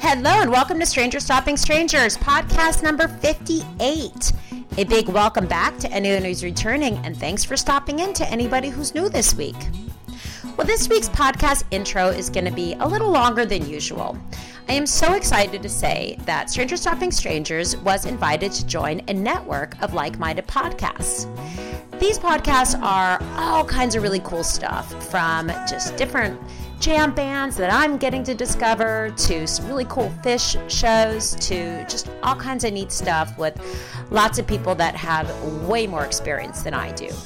Hello and welcome to Stranger Stopping Strangers, podcast number 58. A big welcome back to anyone who's returning, and thanks for stopping in to anybody who's new this week. Well, this week's podcast intro is going to be a little longer than usual. I am so excited to say that Stranger Stopping Strangers was invited to join a network of like-minded podcasts. These podcasts are all kinds of really cool stuff, from just different jam bands that I'm getting to discover, to some really cool fish shows, to just all kinds of neat stuff with lots of people that have way more experience than I do.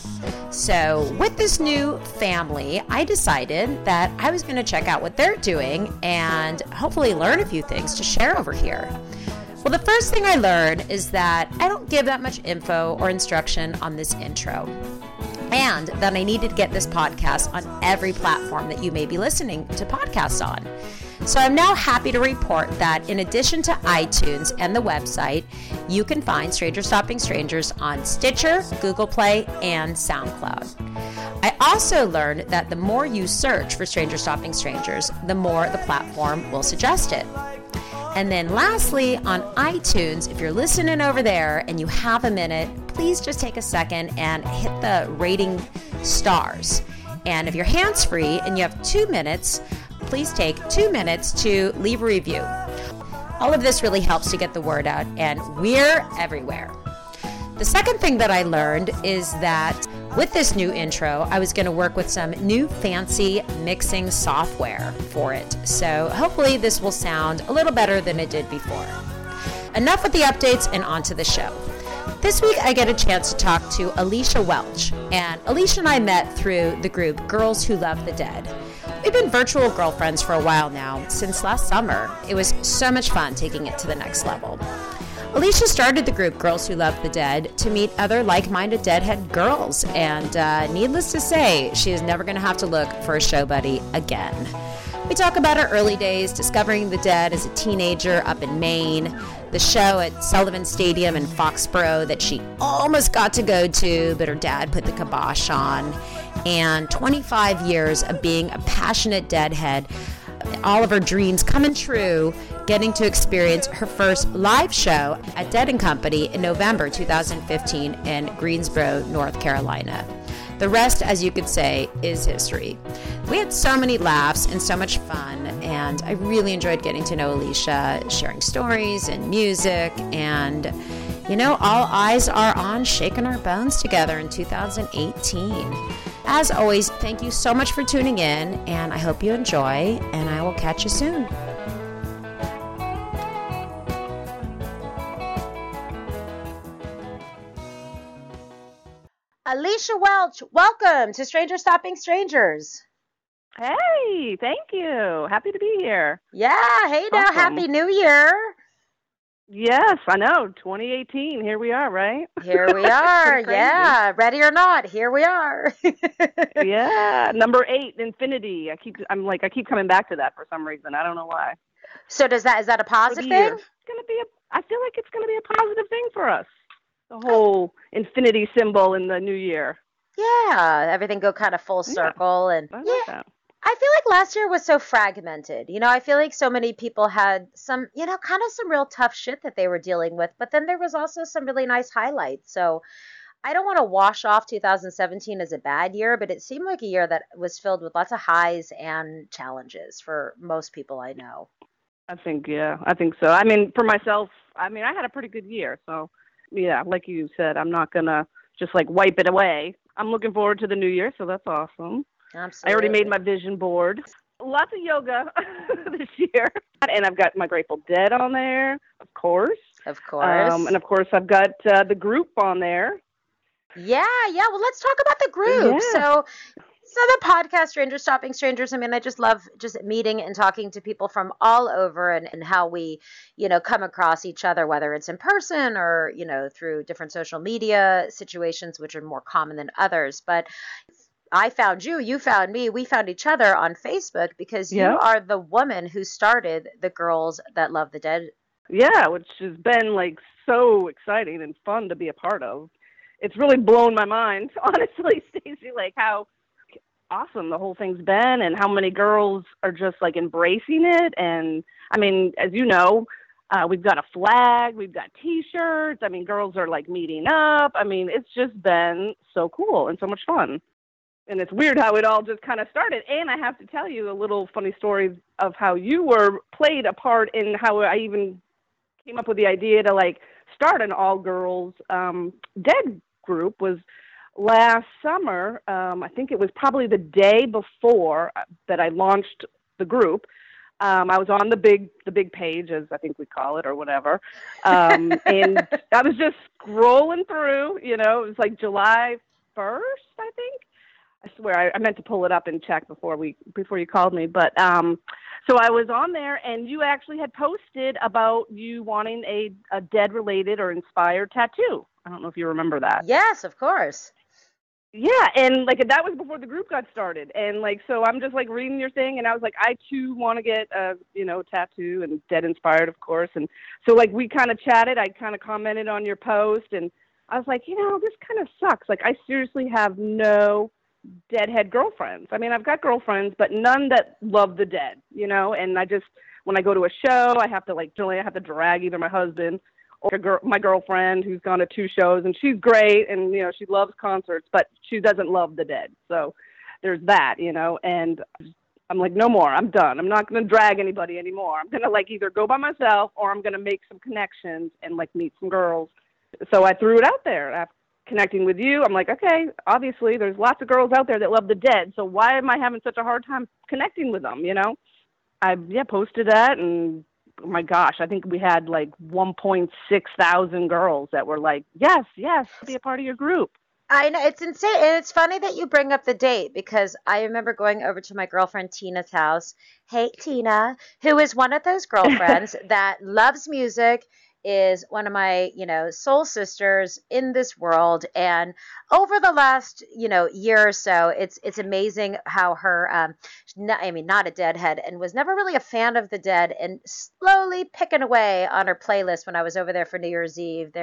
So with this new family, I decided that I was going to check out what they're doing and hopefully learn a few things to share over here. Well, the first thing I learned is that I don't give that much info or instruction on this intro, and that I needed to get this podcast on every platform that you may be listening to podcasts on. So I'm now happy to report that in addition to iTunes and the website, you can find Stranger Stopping Strangers on Stitcher, Google Play, and SoundCloud. I also learned that the more you search for Stranger Stopping Strangers, the more the platform will suggest it. And then lastly, on iTunes, if you're listening over there and you have a minute, please just take a second and hit the rating stars. And if you're hands-free and you have 2 minutes, please take 2 minutes to leave a review. All of this really helps to get the word out, and we're everywhere. The second thing that I learned is that with this new intro, I was going to work with some new fancy mixing software for it. So hopefully this will sound a little better than it did before. Enough with the updates and on to the show. This week I get a chance to talk to Alicia Welch. And Alicia and I met through the group Girls Who Love the Dead. We've been virtual girlfriends for a while now, since last summer. It was so much fun taking it to the next level. Alicia started the group Girls Who Love the Dead to meet other like-minded Deadhead girls, and needless to say, she is never going to have to look for a show buddy again. We talk about her early days, discovering the Dead as a teenager up in Maine, the show at Sullivan Stadium in Foxborough that she almost got to go to, but her dad put the kibosh on, and 25 years of being a passionate Deadhead, all of her dreams coming true, getting to experience her first live show at Dead & Company in November 2015 in Greensboro, North Carolina. The rest, as you could say, is history. We had so many laughs and so much fun, and I really enjoyed getting to know Alicia, sharing stories and music, and all eyes are on Shaking Our Bones together in 2018. As always, thank you so much for tuning in, and I hope you enjoy, and I will catch you soon. Alicia Welch, welcome to Stranger Stopping Strangers. Hey, thank you. Happy to be here. Yeah, hey now, Awesome. Happy New Year. Yes, I know. 2018, here we are, right? Here we are, yeah. Ready or not, here we are. Yeah, number 8, Infinity. I keep coming back to that for some reason. I don't know why. So is that a positive thing? I feel like it's gonna be a positive thing for us. The whole infinity symbol in the new year. Yeah, everything go kind of full circle, and I like that. I feel like last year was so fragmented. I feel like so many people had some, kind of some real tough shit that they were dealing with, but then there was also some really nice highlights. So I don't want to wash off 2017 as a bad year, but it seemed like a year that was filled with lots of highs and challenges for most people I know. I think so. I mean, for myself, I had a pretty good year. So, yeah, like you said, I'm not going to just wipe it away. I'm looking forward to the new year, so that's awesome. Absolutely. I already made my vision board. Lots of yoga this year. And I've got my Grateful Dead on there, of course. Of course. And, of course, I've got the group on there. Yeah. Well, let's talk about the group. Yeah. So the podcast, Stranger Stopping Strangers, I just love just meeting and talking to people from all over and how we, come across each other, whether it's in person or, through different social media situations, which are more common than others. But I found you found me, we found each other on Facebook because you are the woman who started the Girls That Love the Dead. Yeah, which has been so exciting and fun to be a part of. It's really blown my mind, honestly, Stacey, how awesome the whole thing's been, and how many girls are just like embracing it. And I mean, as you know, we've got a flag, we've got T-shirts. I mean, girls are like meeting up. I mean, it's just been so cool and so much fun. And it's weird how it all just kind of started. And I have to tell you a little funny story of how you played a part in how I even came up with the idea to like start an all-girls dead group. Was last summer. I think it was probably the day before that I launched the group. I was on the big page, as I think we call it, or whatever. And I was just scrolling through, it was like July 1st, I think. I swear I meant to pull it up and check before you called me. But so I was on there, and you actually had posted about you wanting a dead-related or inspired tattoo. I don't know if you remember that. Yes, of course. Yeah, and like that was before the group got started, and like so I'm just like reading your thing, and I was like, I too want to get a tattoo, and dead inspired, of course. And so like we kind of chatted. I kind of commented on your post, and I was like, this kind of sucks. Like I seriously have no deadhead girlfriends. I mean, I've got girlfriends, but none that love the dead. And I just when I go to a show, I have to drag either my husband or my girlfriend who's gone to 2 shows, and she's great, and she loves concerts, but she doesn't love the dead. So there's that, and I'm like, no more. I'm done. I'm not going to drag anybody anymore. I'm going to like either go by myself or I'm going to make some connections and like meet some girls. So I threw it out there after connecting with you. I'm like, okay, obviously there's lots of girls out there that love the dead. So why am I having such a hard time connecting with them? I posted that, and oh my gosh, I think we had like 1.6 thousand girls that were like, yes, be a part of your group. I know, it's insane. And it's funny that you bring up the date, because I remember going over to my girlfriend Tina's house. Hey, Tina, who is one of those girlfriends that loves music, is one of my, soul sisters in this world. And over the last, year or so, it's amazing how her, not a deadhead, and was never really a fan of the dead, and slowly picking away on her playlist. When I was over there for New Year's Eve,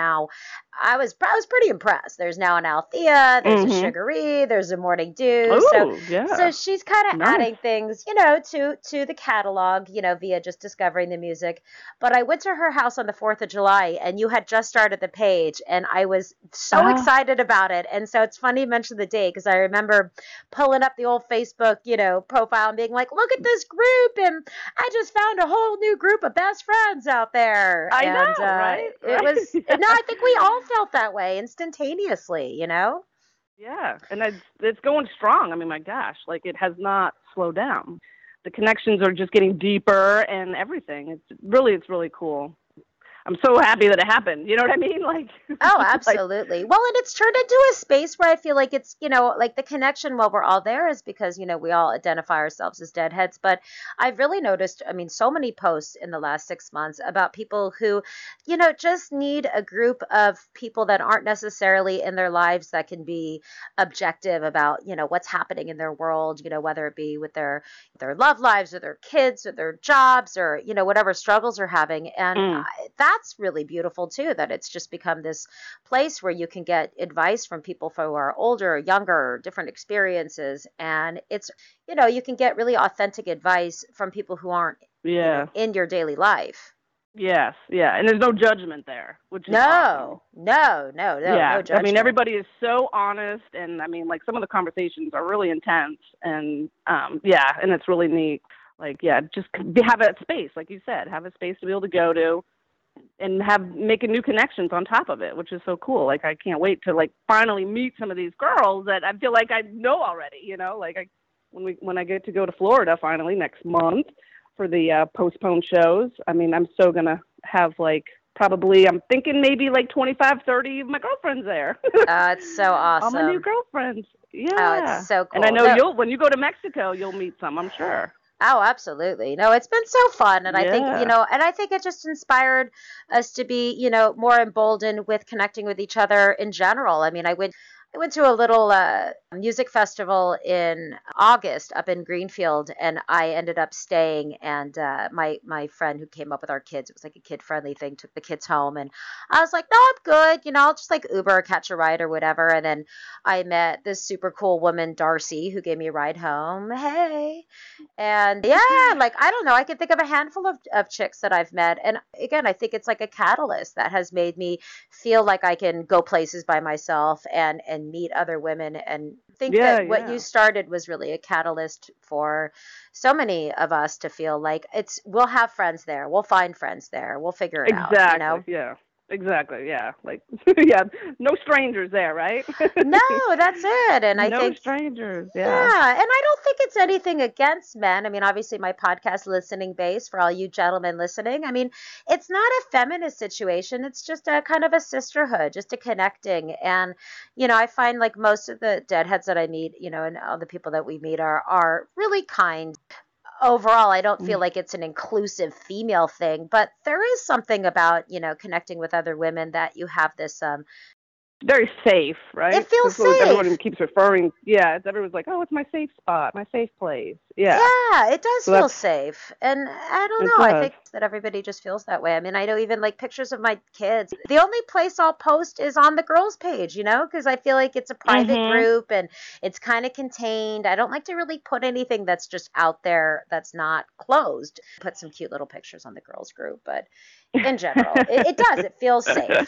I was pretty impressed. There's now an Althea, there's a Sugaree, there's a Morning Dew. So she's kind of adding things, to the catalog, via just discovering the music. But I went to her house on the 4th of July, and you had just started the page, and I was so excited about it. And so it's funny you mentioned the date, because I remember pulling up the old Facebook, profile and being like, look at this group, and I just found a whole new group of best friends out there. I know, right? It was, no, I think we all felt that way instantaneously, Yeah, and it's going strong. I mean, my gosh, like it has not slowed down. The connections are just getting deeper and everything. It's really cool. I'm so happy that it happened. You know what I mean? Like, oh, absolutely. Well, and it's turned into a space where I feel like it's, like the connection while we're all there is because, we all identify ourselves as deadheads. But I've really noticed, so many posts in the last 6 months about people who, just need a group of people that aren't necessarily in their lives that can be objective about, what's happening in their world, whether it be with their love lives or their kids or their jobs or, whatever struggles they're having. And that's really beautiful too, that it's just become this place where you can get advice from people who are older, younger, different experiences. And it's, you can get really authentic advice from people who aren't in your daily life. Yes. Yeah. And there's no judgment there, which is awesome. No judgment. I mean, everybody is so honest. And I mean, like some of the conversations are really intense and and it's really neat. Like, just have a space, like you said, have a space to be able to go to and making new connections on top of it, which is so cool. Like, I can't wait to like finally meet some of these girls that I feel like I know already, like when I get to go to Florida finally next month for the postponed shows. I mean, I'm so going to have like probably, I'm thinking maybe like 25, 30 of my girlfriends there. It's so awesome. All my new girlfriends. Yeah. Oh, it's so cool. And I know when you go to Mexico, you'll meet some, I'm sure. Oh, absolutely. No, it's been so fun. And I think, and I think it just inspired us to be, more emboldened with connecting with each other in general. I mean, I went to a little music festival in August up in Greenfield, and I ended up staying. And my friend who came up with our kids, it was like a kid friendly thing, took the kids home, and I was like, no, I'm good. I'll just like Uber or catch a ride or whatever. And then I met this super cool woman, Darcy, who gave me a ride home. Hey. And yeah, like, I don't know, I can think of a handful of chicks that I've met. And again, I think it's like a catalyst that has made me feel like I can go places by myself and meet other women, and think that what you started was really a catalyst for so many of us to feel like we'll have friends there. We'll find friends there. We'll figure it out. Exactly. Yeah. Exactly. Yeah. Like, yeah. No strangers there, right? No, that's it. And I think no strangers. Yeah. Yeah. And I don't think it's anything against men. I mean, obviously my podcast listening base for all you gentlemen listening. I mean, it's not a feminist situation. It's just a kind of a sisterhood, just a connecting. And, I find like most of the deadheads that I meet, and all the people that we meet are really kind. Overall, I don't feel like it's an inclusive female thing, but there is something about, connecting with other women that you have this very safe, right? It feels safe. Everyone keeps referring. Yeah, everyone's like, oh, it's my safe spot, my safe place. Yeah. Yeah, it does feel safe. And I don't know. I think that everybody just feels that way. I mean, I know even like pictures of my kids. The only place I'll post is on the girls page, because I feel like it's a private group and it's kind of contained. I don't like to really put anything that's just out there that's not closed. Put some cute little pictures on the girls group, but in general, it does. It feels safe,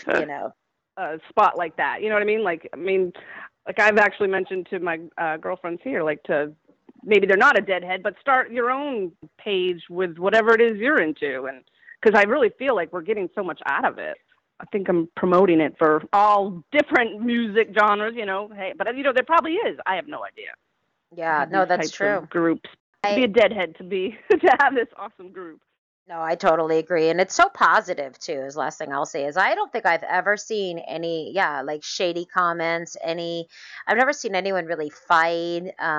A spot like that, you know what I mean? Like I've actually mentioned to my girlfriends here, like, to maybe they're not a deadhead, but start your own page with whatever it is you're into, and because I really feel like we're getting so much out of it. I think I'm promoting it for all different music genres, Hey, but there probably is. I have no idea. Yeah, no, that's true. Groups. To be a deadhead, to have this awesome group. No, I totally agree. And it's so positive, too, is the last thing I'll say is I don't think I've ever seen any, like shady comments, I've never seen anyone really fight.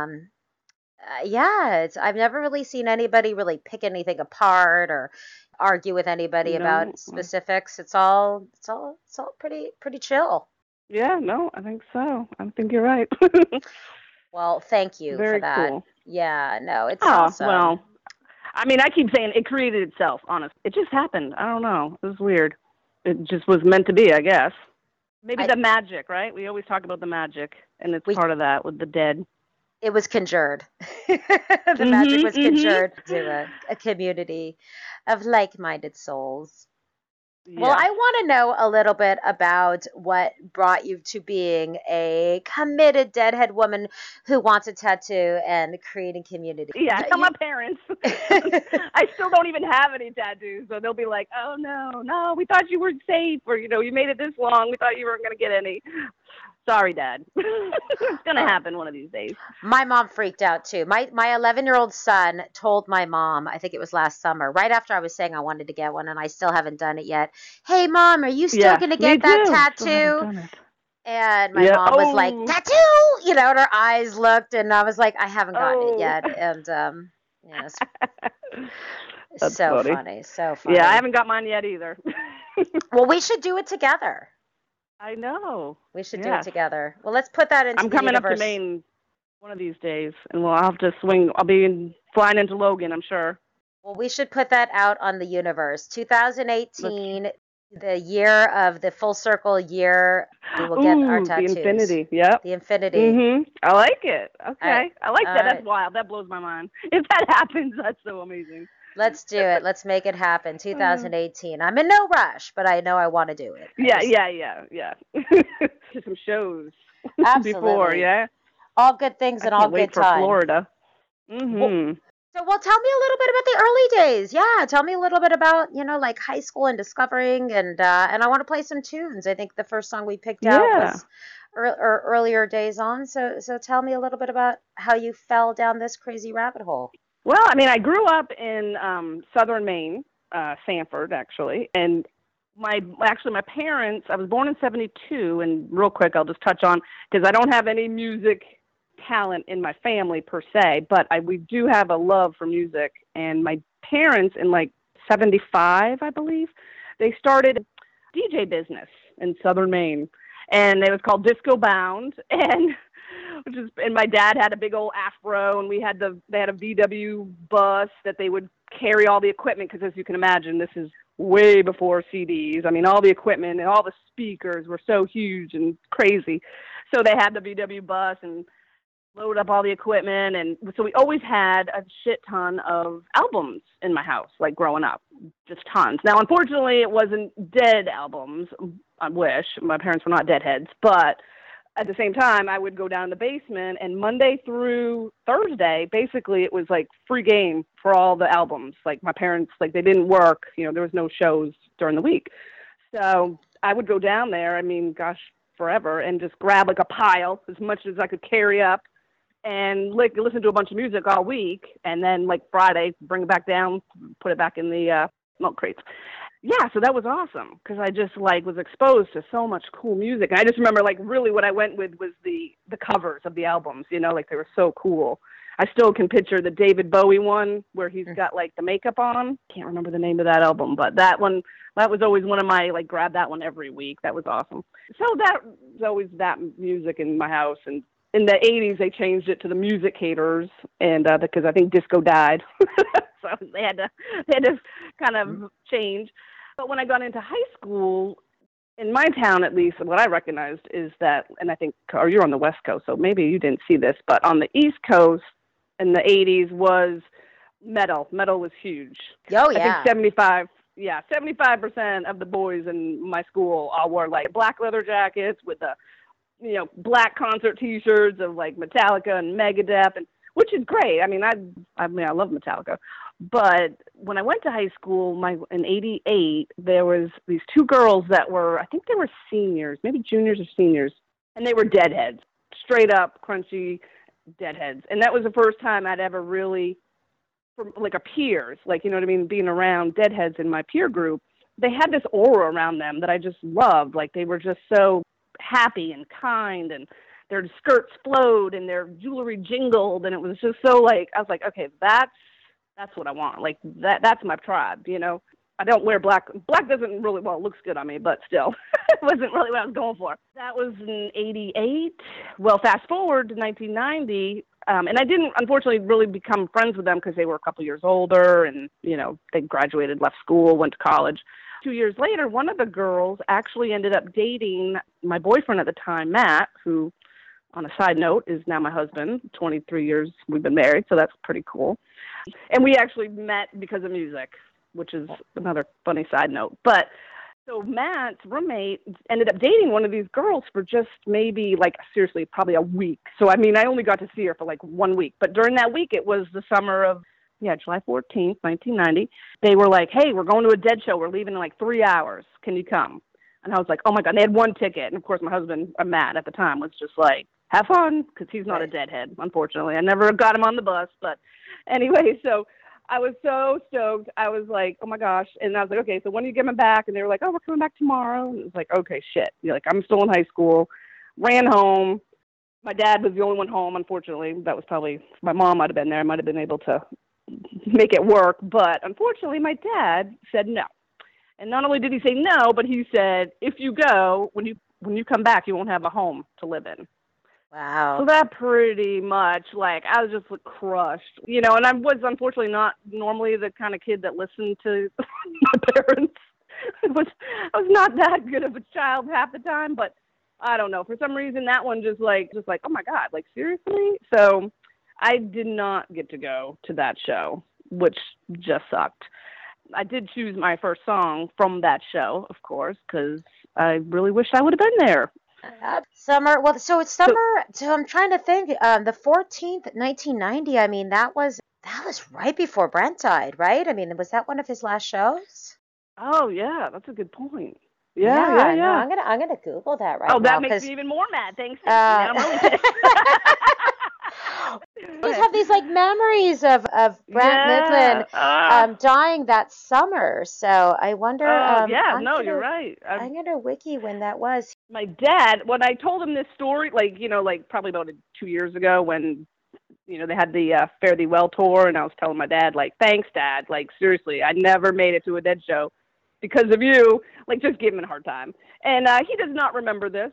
I've never really seen anybody really pick anything apart or argue with anybody about specifics. It's all pretty chill. Yeah, no, I think so. I think you're right. Well, thank you for that. Cool. Yeah, no, it's awesome. Well, I mean, I keep saying it created itself, honestly. It just happened. I don't know. It was weird. It just was meant to be, I guess. Maybe the magic, right? We always talk about the magic, and it's part of that with the dead. It was conjured. The magic was conjured to a community of like-minded souls. Yeah. Well, I want to know a little bit about what brought you to being a committed deadhead woman who wants a tattoo and creating community. Yeah, tell my parents. I still don't even have any tattoos, so they'll be like, oh, no, we thought you were safe, or, you made it this long. We thought you weren't going to get any. Sorry, Dad. It's going to happen one of these days. My mom freaked out, too. My 11-year-old son told my mom, I think it was last summer, right after I was saying I wanted to get one, and I still haven't done it yet. Hey, Mom, are you still going to get that tattoo? And my mom was like, tattoo! And her eyes looked, and I was like, I haven't gotten it yet. And, yes. That's so funny. So funny. Yeah, I haven't got mine yet either. Well, we should do it together. I know. We should do it together. Well, let's put that into I'm coming universe. Up to Maine one of these days, and I'll have to swing. I'll be flying into Logan, I'm sure. Well, we should put that out on the universe. 2018, the year of the full circle year, we will get our tattoos. The infinity, yep. The infinity. Mm-hmm. I like it. Okay. I like that. That's wild. That blows my mind. If that happens, that's so amazing. Let's do it. Let's make it happen. 2018. I'm in no rush, but I know I want to do it. Yeah. To some shows. Absolutely. Before, yeah. All good things and all good time. Florida. Mm-hmm. Well, tell me a little bit about the early days. Yeah, tell me a little bit about, like high school and discovering, and I want to play some tunes. I think the first song we picked out was earlier days on. So tell me a little bit about how you fell down this crazy rabbit hole. Well, I mean, I grew up in southern Maine, Sanford, actually, and my parents, I was born in 1972, and real quick, I'll just touch on, because I don't have any music talent in my family per se, but we do have a love for music, and my parents in 1975, I believe, they started a DJ business in southern Maine, and it was called Disco Bound, and my dad had a big old afro, and they had a VW bus that they would carry all the equipment, because as you can imagine, this is way before CDs. I mean, all the equipment and all the speakers were so huge and crazy. So they had the VW bus and load up all the equipment. And so we always had a shit ton of albums in my house, like growing up, just tons. Now, unfortunately, it wasn't dead albums. I wish. My parents were not deadheads, but at the same time, I would go down in the basement, and Monday through Thursday, basically, it was like free game for all the albums. Like my parents, like they didn't work, there was no shows during the week. So I would go down there, gosh, forever, and just grab like a pile, as much as I could carry up, and listen to a bunch of music all week. And then like Friday, bring it back down, put it back in the milk crates. Yeah, so that was awesome, because I just was exposed to so much cool music. And I just remember really what I went with was the covers of the albums, they were so cool. I still can picture the David Bowie one where he's got the makeup on. Can't remember the name of that album, but that one, that was always one of my grab that one every week. That was awesome. So that was always that music in my house. And in the 80s, they changed it to the Music Haters, and because I think disco died. So they had to kind of change. But when I got into high school, in my town at least, what I recognized is that, and I think, or you're on the West Coast, so maybe you didn't see this, but on the East Coast in the 80s was metal. Metal was huge. Oh, yeah. I think 75% of the boys in my school all wore black leather jackets with the, black concert T-shirts of Metallica and Megadeth, and which is great. I love Metallica. But when I went to high school, in '88, there was these two girls that were, I think they were seniors, maybe juniors or seniors, and they were deadheads, straight up crunchy deadheads. And that was the first time I'd ever really, from a peers, being around deadheads in my peer group. They had this aura around them that I just loved. They were just so happy and kind, and their skirts flowed and their jewelry jingled, and it was just so I was like, okay, that's what I want. That's my tribe, I don't wear black. Black doesn't really, it looks good on me, but still, it wasn't really what I was going for. That was in '88. Well, fast forward to 1990, and I didn't, unfortunately, really become friends with them because they were a couple years older, and, they graduated, left school, went to college. 2 years later, one of the girls actually ended up dating my boyfriend at the time, Matt, who, on a side note, is now my husband. 23 years we've been married, so that's pretty cool. And we actually met because of music, which is another funny side note. But so Matt's roommate ended up dating one of these girls for just maybe seriously, probably a week. So, I only got to see her for 1 week. But during that week, it was the summer of, July 14th, 1990. They were like, hey, we're going to a Dead show. We're leaving in 3 hours. Can you come? And I was like, oh, my God. And they had one ticket. And, of course, my husband, Matt, at the time, was just have fun, because he's not a deadhead, unfortunately. I never got him on the bus. But anyway, so I was so stoked. I was like, oh, my gosh. And I was like, okay, so when are you coming back? And they were like, oh, we're coming back tomorrow. And it was like, okay, shit. I'm still in high school. Ran home. My dad was the only one home, unfortunately. That was probably, my mom might have been there. I might have been able to make it work. But unfortunately, my dad said no. And not only did he say no, but he said, if you go, when you come back, you won't have a home to live in. Wow. So that pretty much, I was just crushed, and I was unfortunately not normally the kind of kid that listened to my parents. I was not that good of a child half the time, but I don't know. For some reason, that one just oh my God, seriously? So I did not get to go to that show, which just sucked. I did choose my first song from that show, of course, because I really wish I would have been there. Summer. Well, so it's summer. So I'm trying to think. The 14th, 1990. That was right before Brent died, right? Was that one of his last shows? Oh yeah, that's a good point. Yeah. No, I'm gonna Google that right now. Oh, that makes me even more mad. Thanks. I just have these memories of Brent Midland dying that summer. So I wonder. You're right. I'm gonna wiki when that was. My dad, when I told him this story, probably about 2 years ago, when they had the Fare Thee Well tour, and I was telling my dad, thanks, Dad. Seriously, I never made it to a Dead show because of you. Just give him a hard time. And he does not remember this.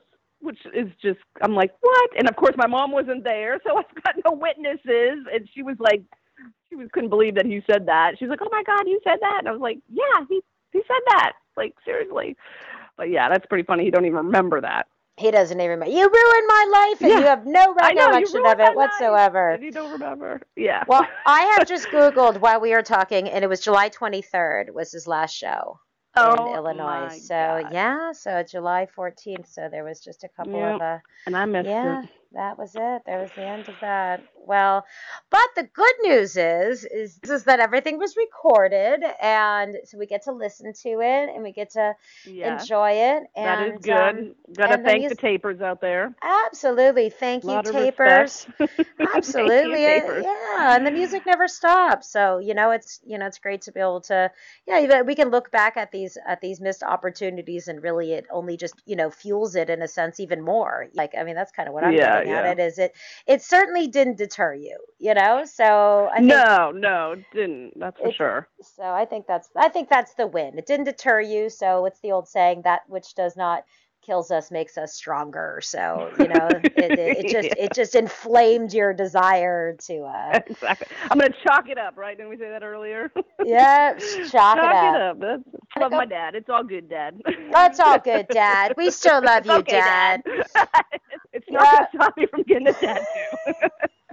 which is just, I'm like, what? And of course my mom wasn't there, so I've got no witnesses. And she was like, couldn't believe that he said that. She was like, oh my God, you said that? And I was like, yeah, he said that. Like, seriously. But yeah, that's pretty funny. He don't even remember that. He doesn't even remember. You ruined my life, and you have no recollection of it whatsoever. And you don't remember. Yeah. Well, I have just Googled while we were talking, and it was July 23rd was his last show in Illinois. So, God. yeah, so July 14th. So there was just a couple of... and I missed it. That was it. That was the end of that. Well, but the good news is that everything was recorded, and so we get to listen to it, and we get to enjoy it. And that is good. Got to thank the tapers out there. Absolutely. Thank you, tapers. Absolutely. Thank you, tapers. Yeah, and the music never stops. So, it's great to be able to, we can look back at these missed opportunities, and really it only just, fuels it in a sense even more. Like, I mean, that's kind of what I'm getting at it, is it certainly didn't deter you, so I think no, it didn't. That's for sure. So I think that's the win. It didn't deter you. So it's the old saying, that which does not kills us makes us stronger. So, it just inflamed your desire to exactly. I'm going to chalk it up, right? Didn't we say that earlier? Yeah, chalk it up. I love my dad. It's all good, Dad. That's all good, Dad. We still love you, okay, Dad. It's not going to stop me from getting a tattoo.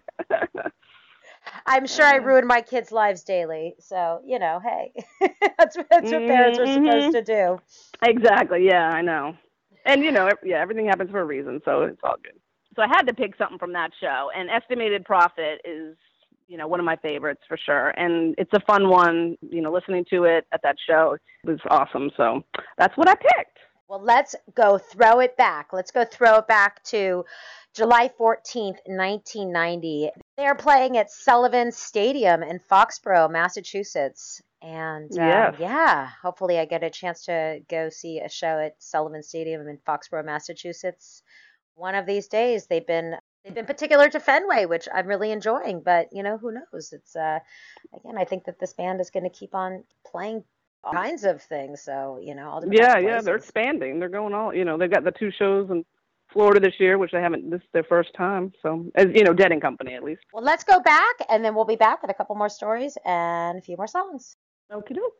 I'm sure I ruin my kids' lives daily. So, hey, that's what parents are supposed to do. Exactly. Yeah, I know. And, everything happens for a reason, so it's all good. So I had to pick something from that show, and Estimated Profit is, one of my favorites for sure. And it's a fun one, listening to it at that show was awesome. So that's what I picked. Well, let's go throw it back. Let's go throw it back to July 14th, 1990. They're playing at Sullivan Stadium in Foxborough, Massachusetts. And hopefully I get a chance to go see a show at Sullivan Stadium in Foxborough, Massachusetts. One of these days. They've been particular to Fenway, which I'm really enjoying. But who knows? It's again, I think that this band is going to keep on playing all kinds of things. So all different places. They're expanding. They're going all. They've got the 2 shows in Florida this year, which they haven't. This is their first time. So as Dead & Company at least. Well, let's go back, and then we'll be back with a couple more stories and a few more songs. Okie doke.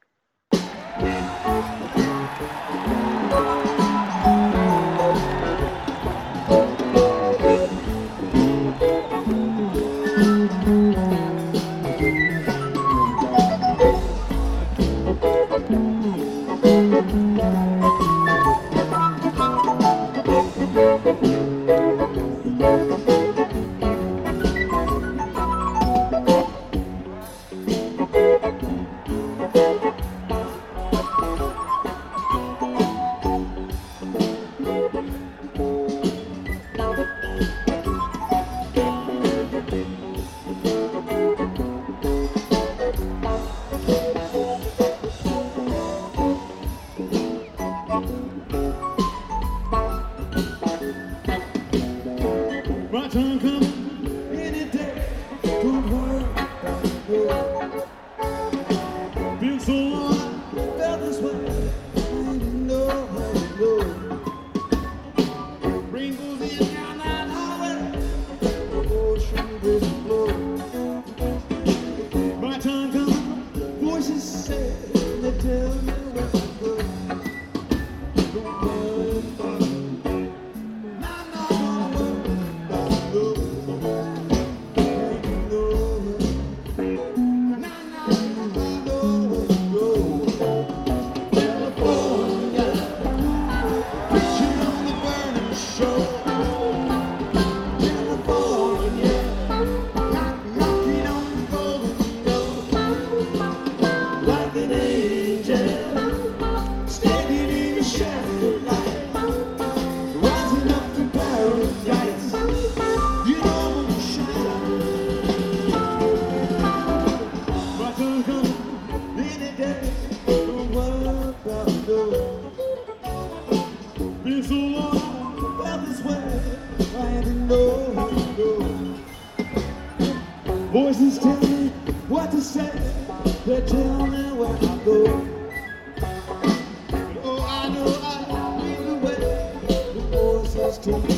Voices tell me what to say, they tell me where I go. Oh, I know I lead the way, the voices tell me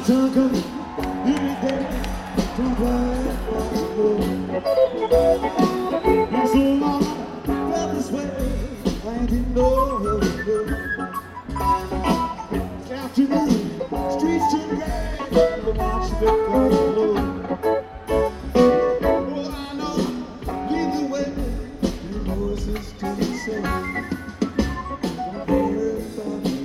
time comes every day to ride for you. And so long, felt this way, I didn't know where to go. Afternoon, streets turn gray, the march back on the road. Oh, I know, lead the way, your voices to the soul. Don't worry about me.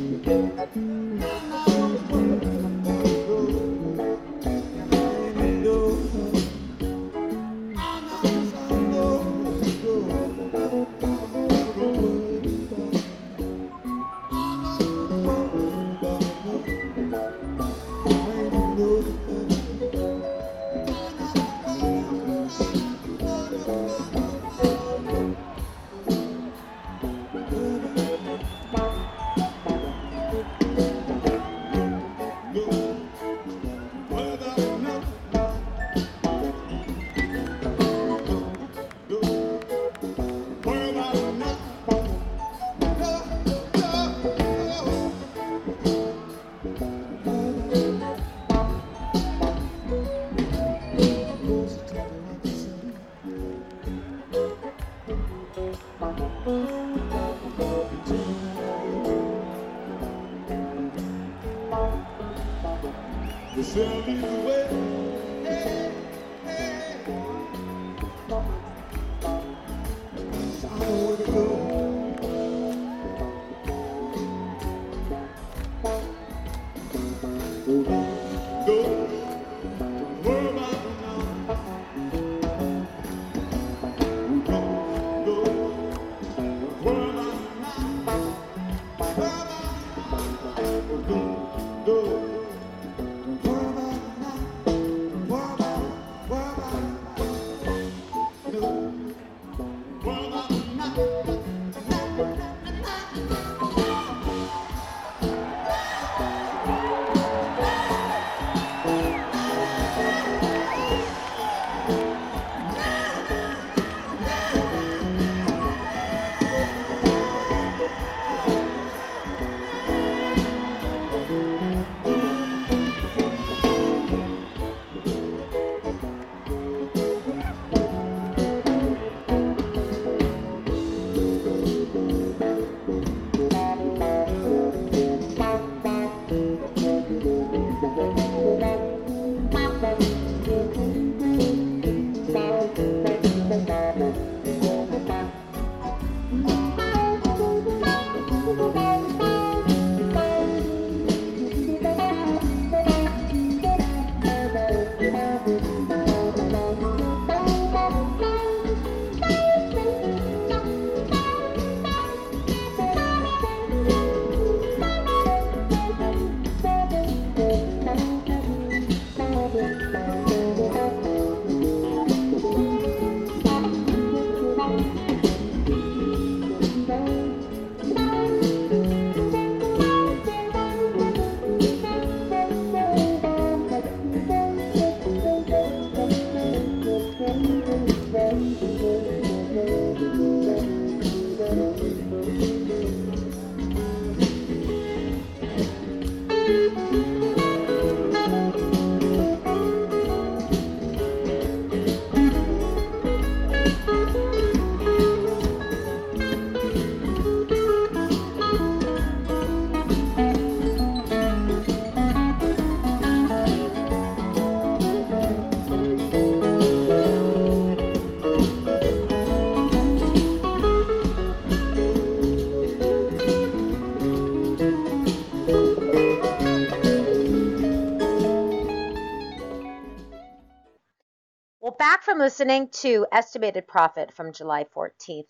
Back from listening to Estimated Profit from July 14th,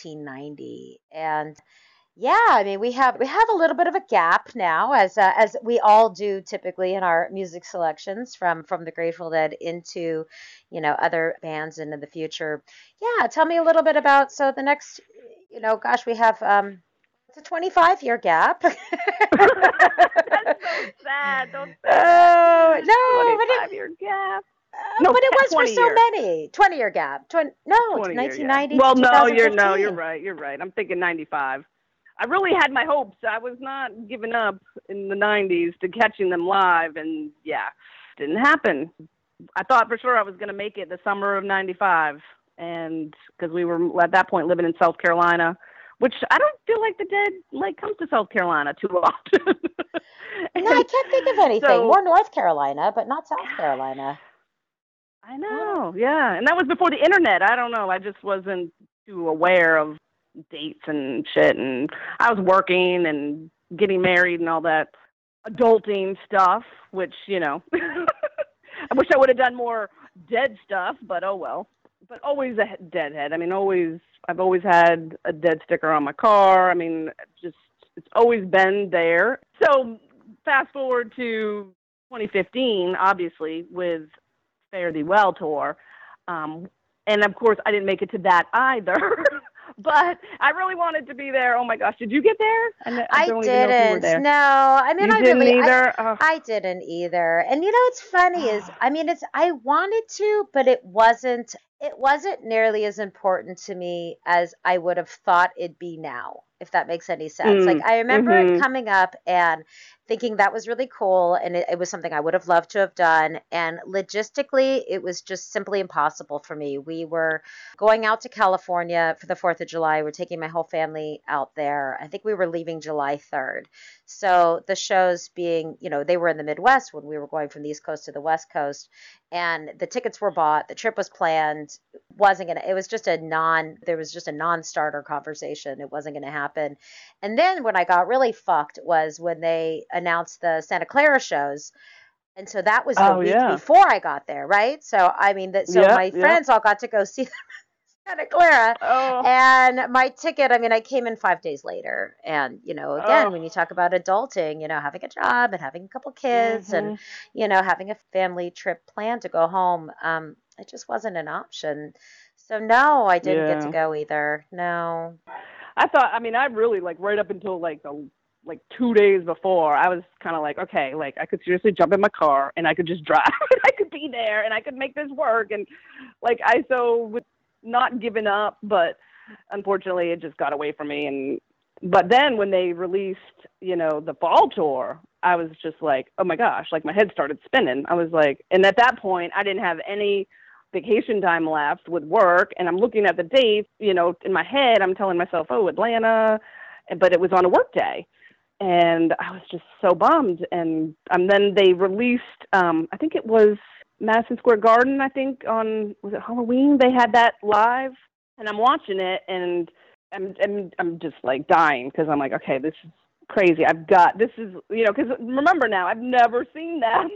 1990. And yeah, I mean, we have a little bit of a gap now, as we all do typically in our music selections from the Grateful Dead into, other bands into the future. Yeah, tell me a little bit about, so the next, gosh, we have it's a 25-year gap. That's so sad. Don't say that. Oh, no, 25-year gap. No, but it was for so years. many. 20-year gap. 1990. Well, no, you're right. I'm thinking 95. I really had my hopes. I was not giving up in the 90s to catching them live, and yeah, didn't happen. I thought for sure I was going to make it the summer of 95, and because we were at that point living in South Carolina, which I don't feel like the Dead comes to South Carolina too often. No, I can't think of anything. So- More North Carolina, but not South Carolina. I know, yeah. And that was before the internet. I don't know. I just wasn't too aware of dates and shit. And I was working and getting married and all that adulting stuff, which, you know, I wish I would have done more Dead stuff, but oh well. But always a Deadhead. I mean, I've always had a Dead sticker on my car. I mean, it's always been there. So fast forward to 2015, obviously, with Fare Thee Well tour. And of course, I didn't make it to that either. But I really wanted to be there. Oh my gosh, did you get there? I don't even know if you were didn't. there. No, I mean, You I didn't really, either? Oh. I didn't either. And you know, what's funny is, I mean, I wanted to, but it wasn't nearly as important to me as I would have thought it'd be now, if that makes any sense. Like, I remember it coming up and thinking that was really cool, and it was something I would have loved to have done. And logistically, it was just simply impossible for me. We were going out to California for the 4th of July. We're taking my whole family out there. I think we were leaving July 3rd. So the shows being, you know, they were in the Midwest when we were going from the East Coast to the West Coast, and the tickets were bought. The trip was planned. It was just there was just a non-starter conversation. It wasn't going to happen. And then when I got really fucked was when they announced the Santa Clara shows. And so that was the week before I got there, right? So, I mean, my friends all got to go see them in Santa Clara. Oh. And my ticket, I mean, I came in 5 days later. And, you know, again, when you talk about adulting, you know, having a job and having a couple kids and, you know, having a family trip planned to go home, it just wasn't an option. So, no, I didn't get to go either. No. I really, right up until, 2 days before, I was kind of like, okay, I could seriously jump in my car and I could just drive. I could be there and I could make this work. And, was not giving up, but unfortunately it just got away from me. But then when they released, you know, the fall tour, I was just like, oh my gosh, my head started spinning. I was like, and at that point, I didn't have any vacation time left with work, and I'm looking at the dates, you know, in my head, I'm telling myself, oh, Atlanta, but it was on a work day. And I was just so bummed. And then they released, I think it was Madison Square Garden, was it Halloween? They had that live, and I'm watching it, and I'm just dying, because I'm like, okay, this is crazy. Because remember now, I've never seen them.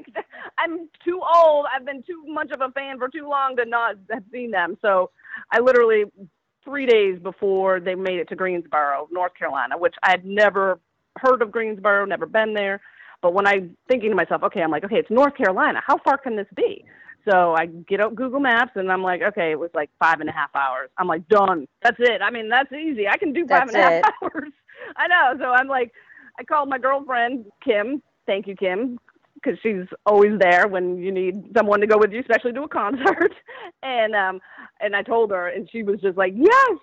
I'm too old. I've been too much of a fan for too long to not have seen them. So I literally 3 days before they made it to Greensboro, North Carolina, which I had never heard of Greensboro, never been there. But when I'm thinking to myself, okay, it's North Carolina. How far can this be? So I get up Google Maps, and I'm like, okay, it was 5.5 hours. I'm like, done. That's it. I mean, that's easy. I can do 5.5 hours. I know. So I'm like, I called my girlfriend, Kim. Thank you, Kim, because she's always there when you need someone to go with you, especially to a concert. And I told her, and she was just like, yes,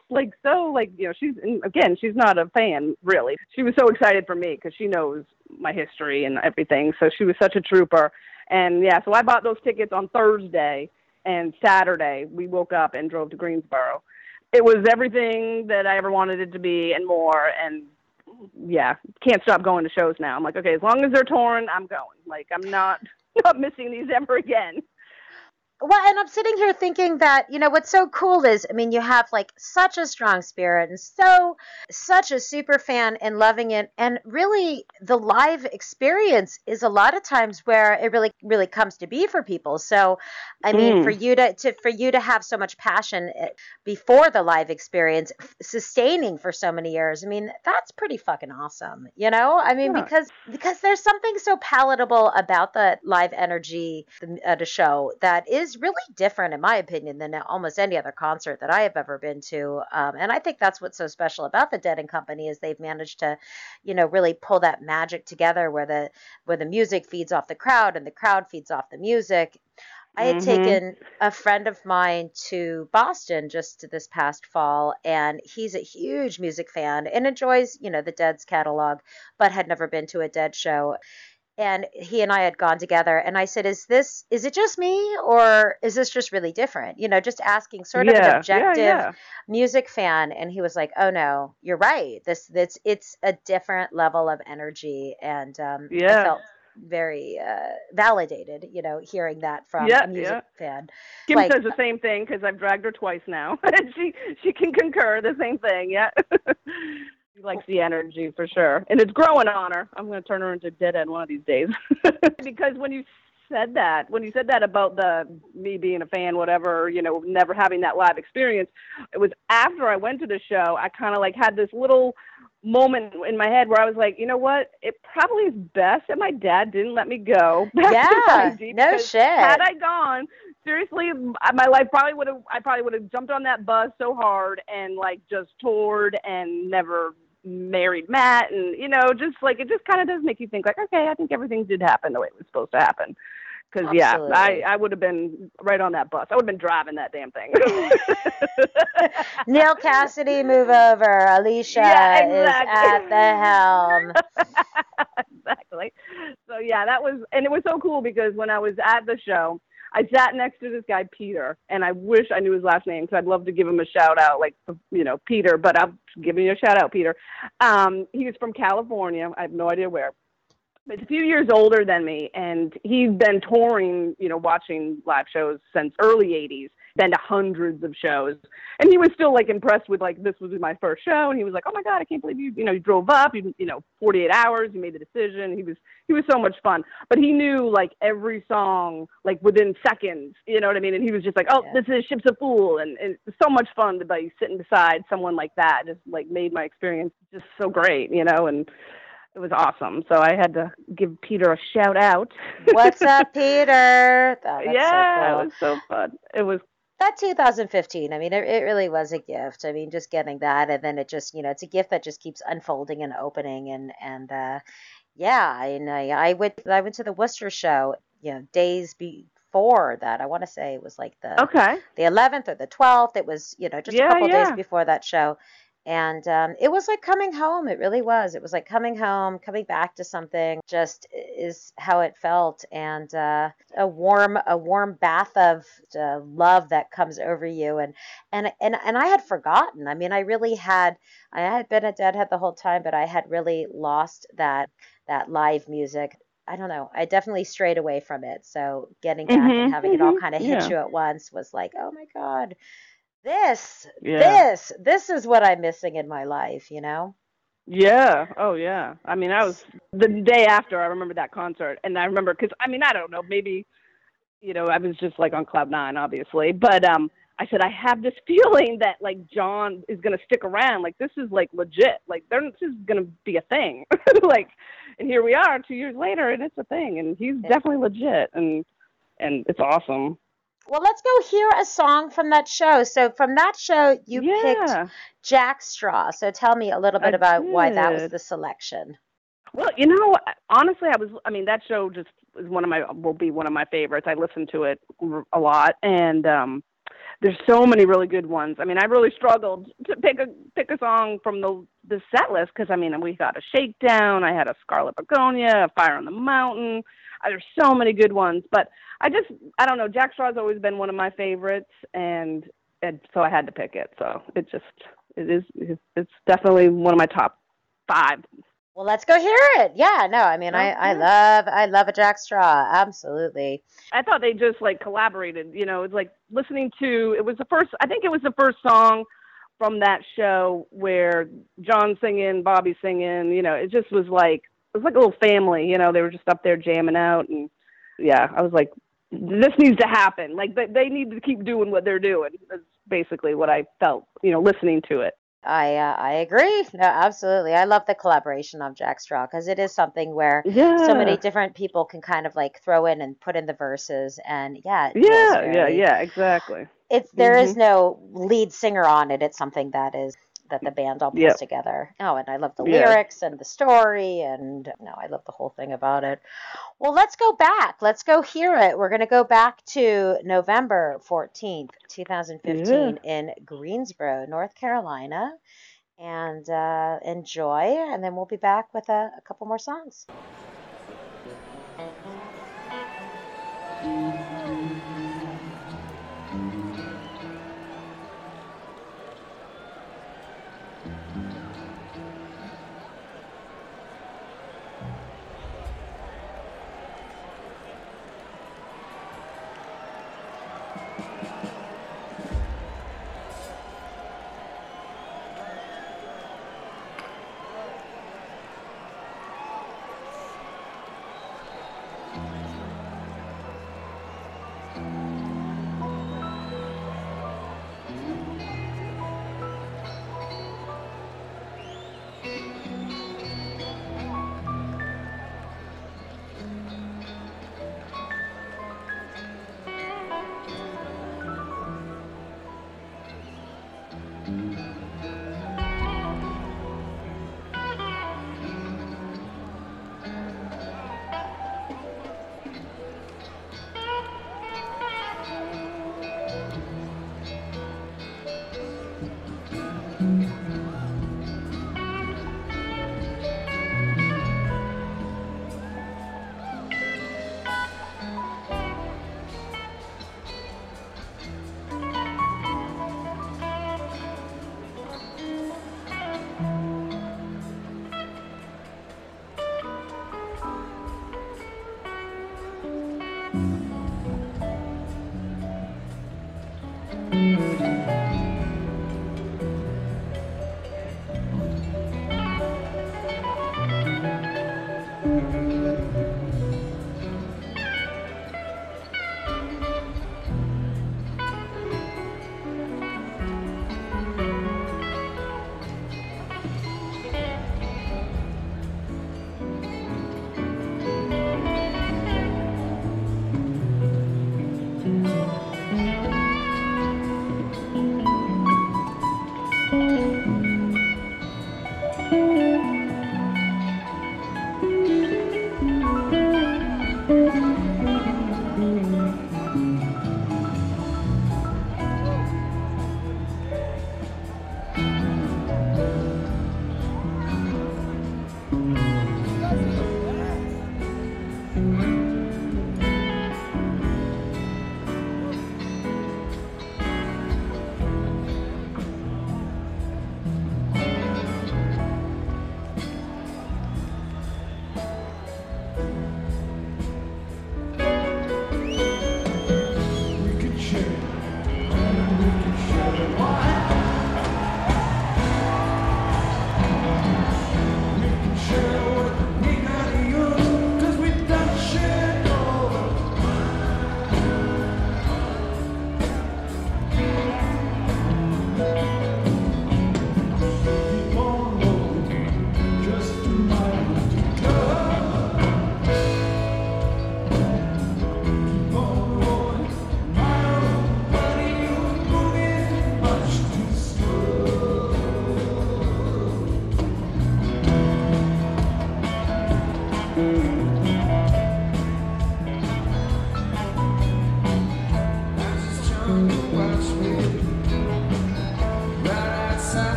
she's not a fan, really. She was so excited for me because she knows my history and everything. So she was such a trooper. And yeah, so I bought those tickets on Thursday, and Saturday we woke up and drove to Greensboro. It was everything that I ever wanted it to be and more. And yeah, can't stop going to shows now. I'm like, okay, as long as they're touring, I'm going. I'm not missing these ever again. Well, and I'm sitting here thinking that, you know, what's so cool is, I mean, you have such a strong spirit and such a super fan and loving it. And really the live experience is a lot of times where it really, really comes to be for people. So, I mean, for you to have so much passion before the live experience, sustaining for so many years, I mean, that's pretty fucking awesome. You know, I mean, because there's something so palatable about the live energy at a show that is really different, in my opinion, than almost any other concert that I have ever been to. And I think that's what's so special about the Dead and Company is they've managed to, you know, really pull that magic together where the music feeds off the crowd and the crowd feeds off the music. I had taken a friend of mine to Boston just this past fall, and he's a huge music fan and enjoys, the Dead's catalog, but had never been to a Dead show. And he and I had gone together, and I said, is it just me, or is this just really different? Just asking sort of an Yeah, yeah, objective yeah. music fan. And he was like, oh no, you're right. It's a different level of energy. And I Yeah. felt very validated, hearing that from Yeah, a music yeah. fan. Kim Like, says the same thing because I've dragged her twice now, and she can concur the same thing. Yeah, she likes the energy for sure, and it's growing on her. I'm going to turn her into Deadhead one of these days. Because when you said that about me being a fan, whatever, never having that live experience, it was after I went to the show. I kind of like had this little moment in my head where I was like, you know what? It probably is best that my dad didn't let me go back to yeah, 5D, no because shit. had I gone, seriously, my life I probably would have jumped on that bus so hard and like just toured and never married Matt, and just like it just kind of does make you think like, okay, I think everything did happen the way it was supposed to happen. Because yeah, Absolutely. I would have been right on that bus. I would have been driving that damn thing. Neil Cassidy, move over. Alicia Yeah, is at exactly. the helm. Exactly. So yeah, and it was so cool because when I was at the show, I sat next to this guy, Peter, and I wish I knew his last name because I'd love to give him a shout out, like, Peter, but I'm giving you a shout out, Peter. He was from California. I have no idea where. He's a few years older than me, and he's been touring, watching live shows since early 80s, been to hundreds of shows. And he was still, like, impressed with, like, this was my first show. And he was like, oh, my God, I can't believe you drove up, 48 hours, you made the decision. He was so much fun. But he knew, like, every song, like, within seconds, you know what I mean? And he was just like, oh, Yeah. this is Ships of Fool. And it's so much fun to be sitting beside someone like that. Just, like, made my experience just so great, and it was awesome. So I had to give Peter a shout out. What's up, Peter? Oh, that's Yeah, so it cool. was so fun. It was. That 2015, I mean, it really was a gift. I mean, just getting that, and then it just, it's a gift that just keeps unfolding and opening, and yeah, and I went to the Worcester show, days before that. I want to say it was like Okay. the 11th or the 12th. It was, just a Yeah, couple of days yeah. before that show. And it was like coming home. It really was. It was like coming home, coming back to something. Just is how it felt, and a warm bath of love that comes over you. And I had forgotten. I mean, I had been a Deadhead the whole time, but I had really lost that live music. I don't know. I definitely strayed away from it. So getting back and having it all kind of hit Yeah. you at once was like, oh my God, this, Yeah. this is what I'm missing in my life. Yeah. Oh, yeah. I mean, I was the day after. I remember that concert, and I remember because I mean, I don't know, maybe I was just like on cloud nine, obviously, but I said I have this feeling that like John is gonna stick around. Like this is like legit. Like this is gonna be a thing. Like, and here we are 2 years later, and it's a thing, and he's definitely legit, and it's awesome. Well, let's go hear a song from that show. So from that show, you picked Yeah, Jack Straw. So tell me a little bit I about why that was did. the selection. Well, honestly, I mean, that show just is will be one of my favorites. I listen to it a lot, and there's so many really good ones. I mean, I really struggled to pick a song from the set list because I mean, we got a Shakedown, I had a Scarlet Begonia, a Fire on the Mountain. There's so many good ones, but I don't know. Jack Straw's always been one of my favorites, and so I had to pick it. So it's definitely one of my top 5. Well, let's go hear it. Yeah, no, I mean, I love a Jack Straw. Absolutely. I thought they just like collaborated. It's like listening to. I think it was the first song from that show where John singing, Bobby singing. It just was like a little family. They were just up there jamming out, and yeah, I was like, this needs to happen. Like they need to keep doing what they're doing. That's basically what I felt. Listening to it. I agree. No, absolutely. I love the collaboration of Jack Straw because it is something where so many Yeah. different people can kind of like throw in and put in the verses, and yeah, it feels Yeah, yeah, very. yeah, exactly. There is Mhm. no lead singer on it. It's something that is that the band all pulls Yep. together. Oh, and I love the Yeah. lyrics and the story, and no, I love the whole thing about it. Well, let's go back. Let's go hear it. We're going to go back to November 14th, 2015 in Greensboro, North Carolina, and enjoy. And then we'll be back with a couple more songs.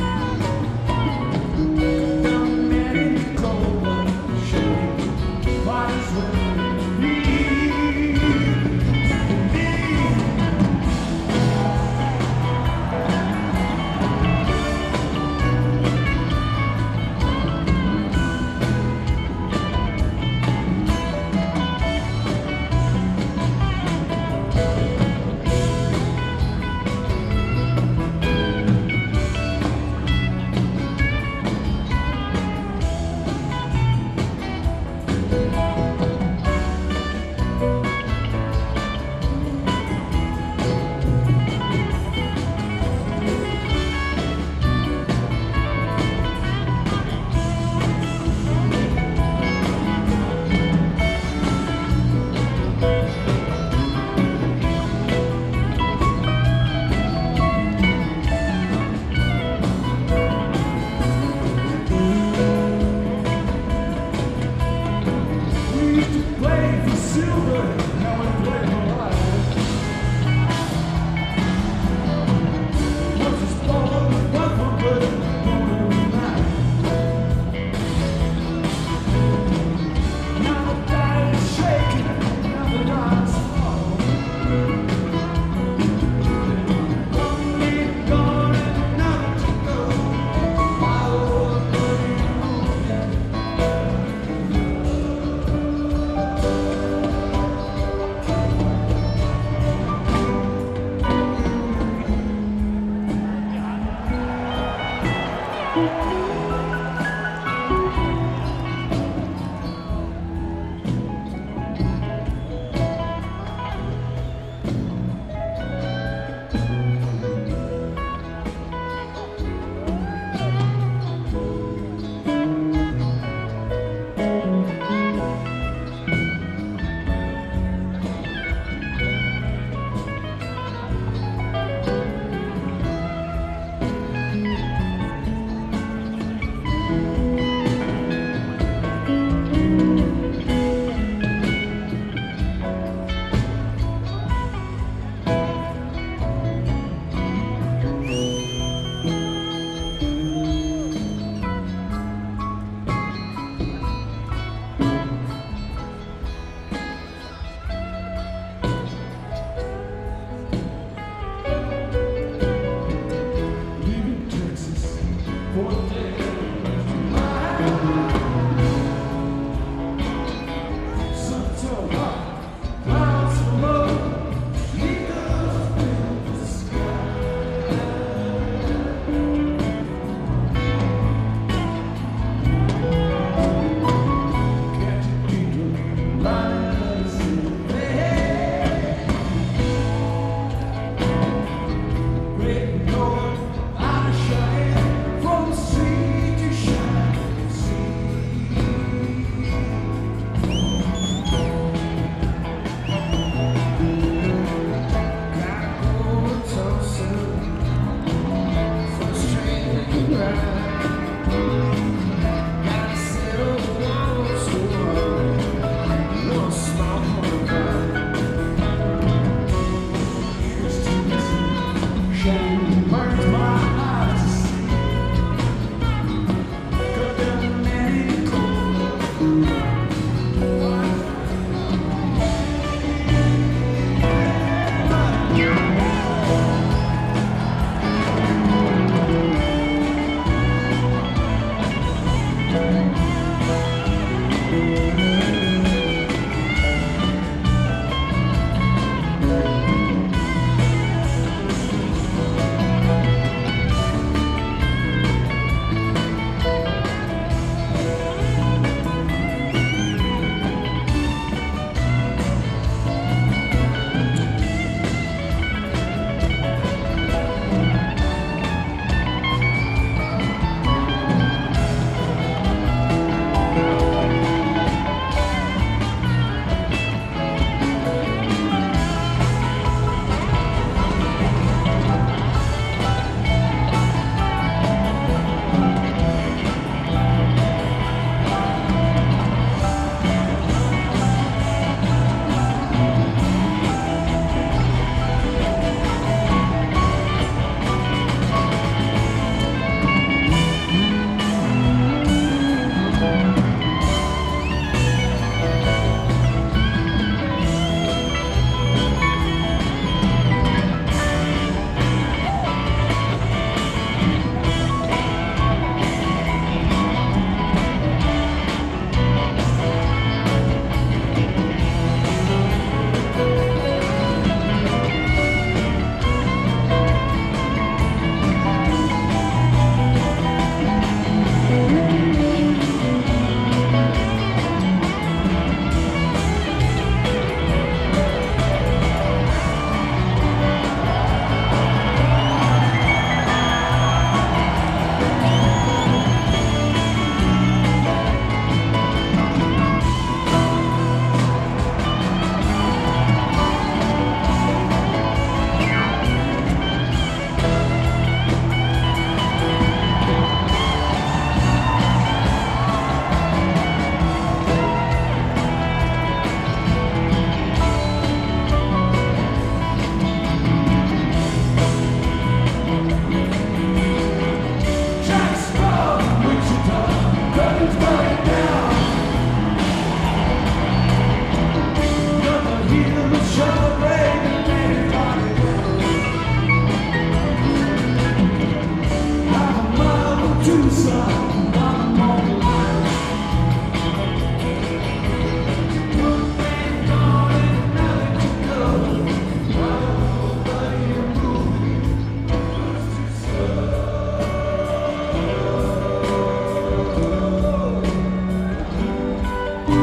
My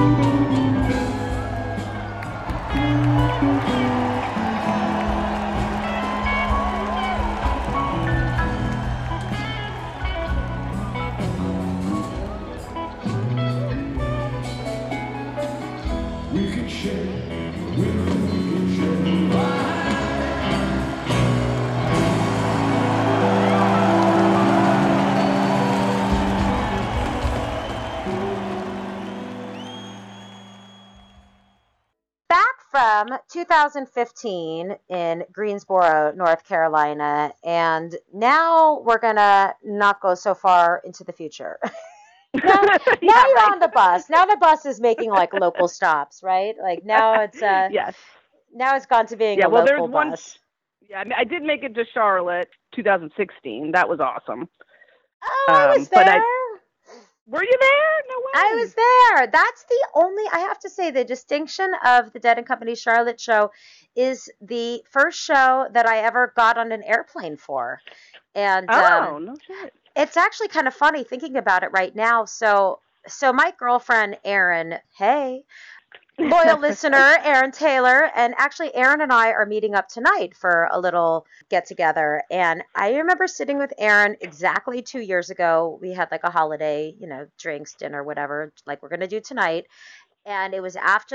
We can share, we can share. Back from 2015 in Greensboro, North Carolina, and now we're gonna not go so far into the future. Now, Yeah, you're right. on the bus. Now the bus is making like local stops, right? Like now it's Yes. now it's gone to being Yeah, a well, there's local one. bus. Yeah, I mean, I did make it to Charlotte 2016. That was awesome. Oh, I was But there. were you there? No way. I was there. That's the only, I have to say, the distinction of the Dead and Company Charlotte show is the first show that I ever got on an airplane for. And Oh, no shit. it's actually kind of funny thinking about it right now. So my girlfriend, Erin, hey, loyal listener, Erin Taylor, and actually Erin and I are meeting up tonight for a little get together. And I remember sitting with Erin exactly 2 years ago. We had like a holiday, drinks, dinner, whatever, like we're gonna do tonight. And it was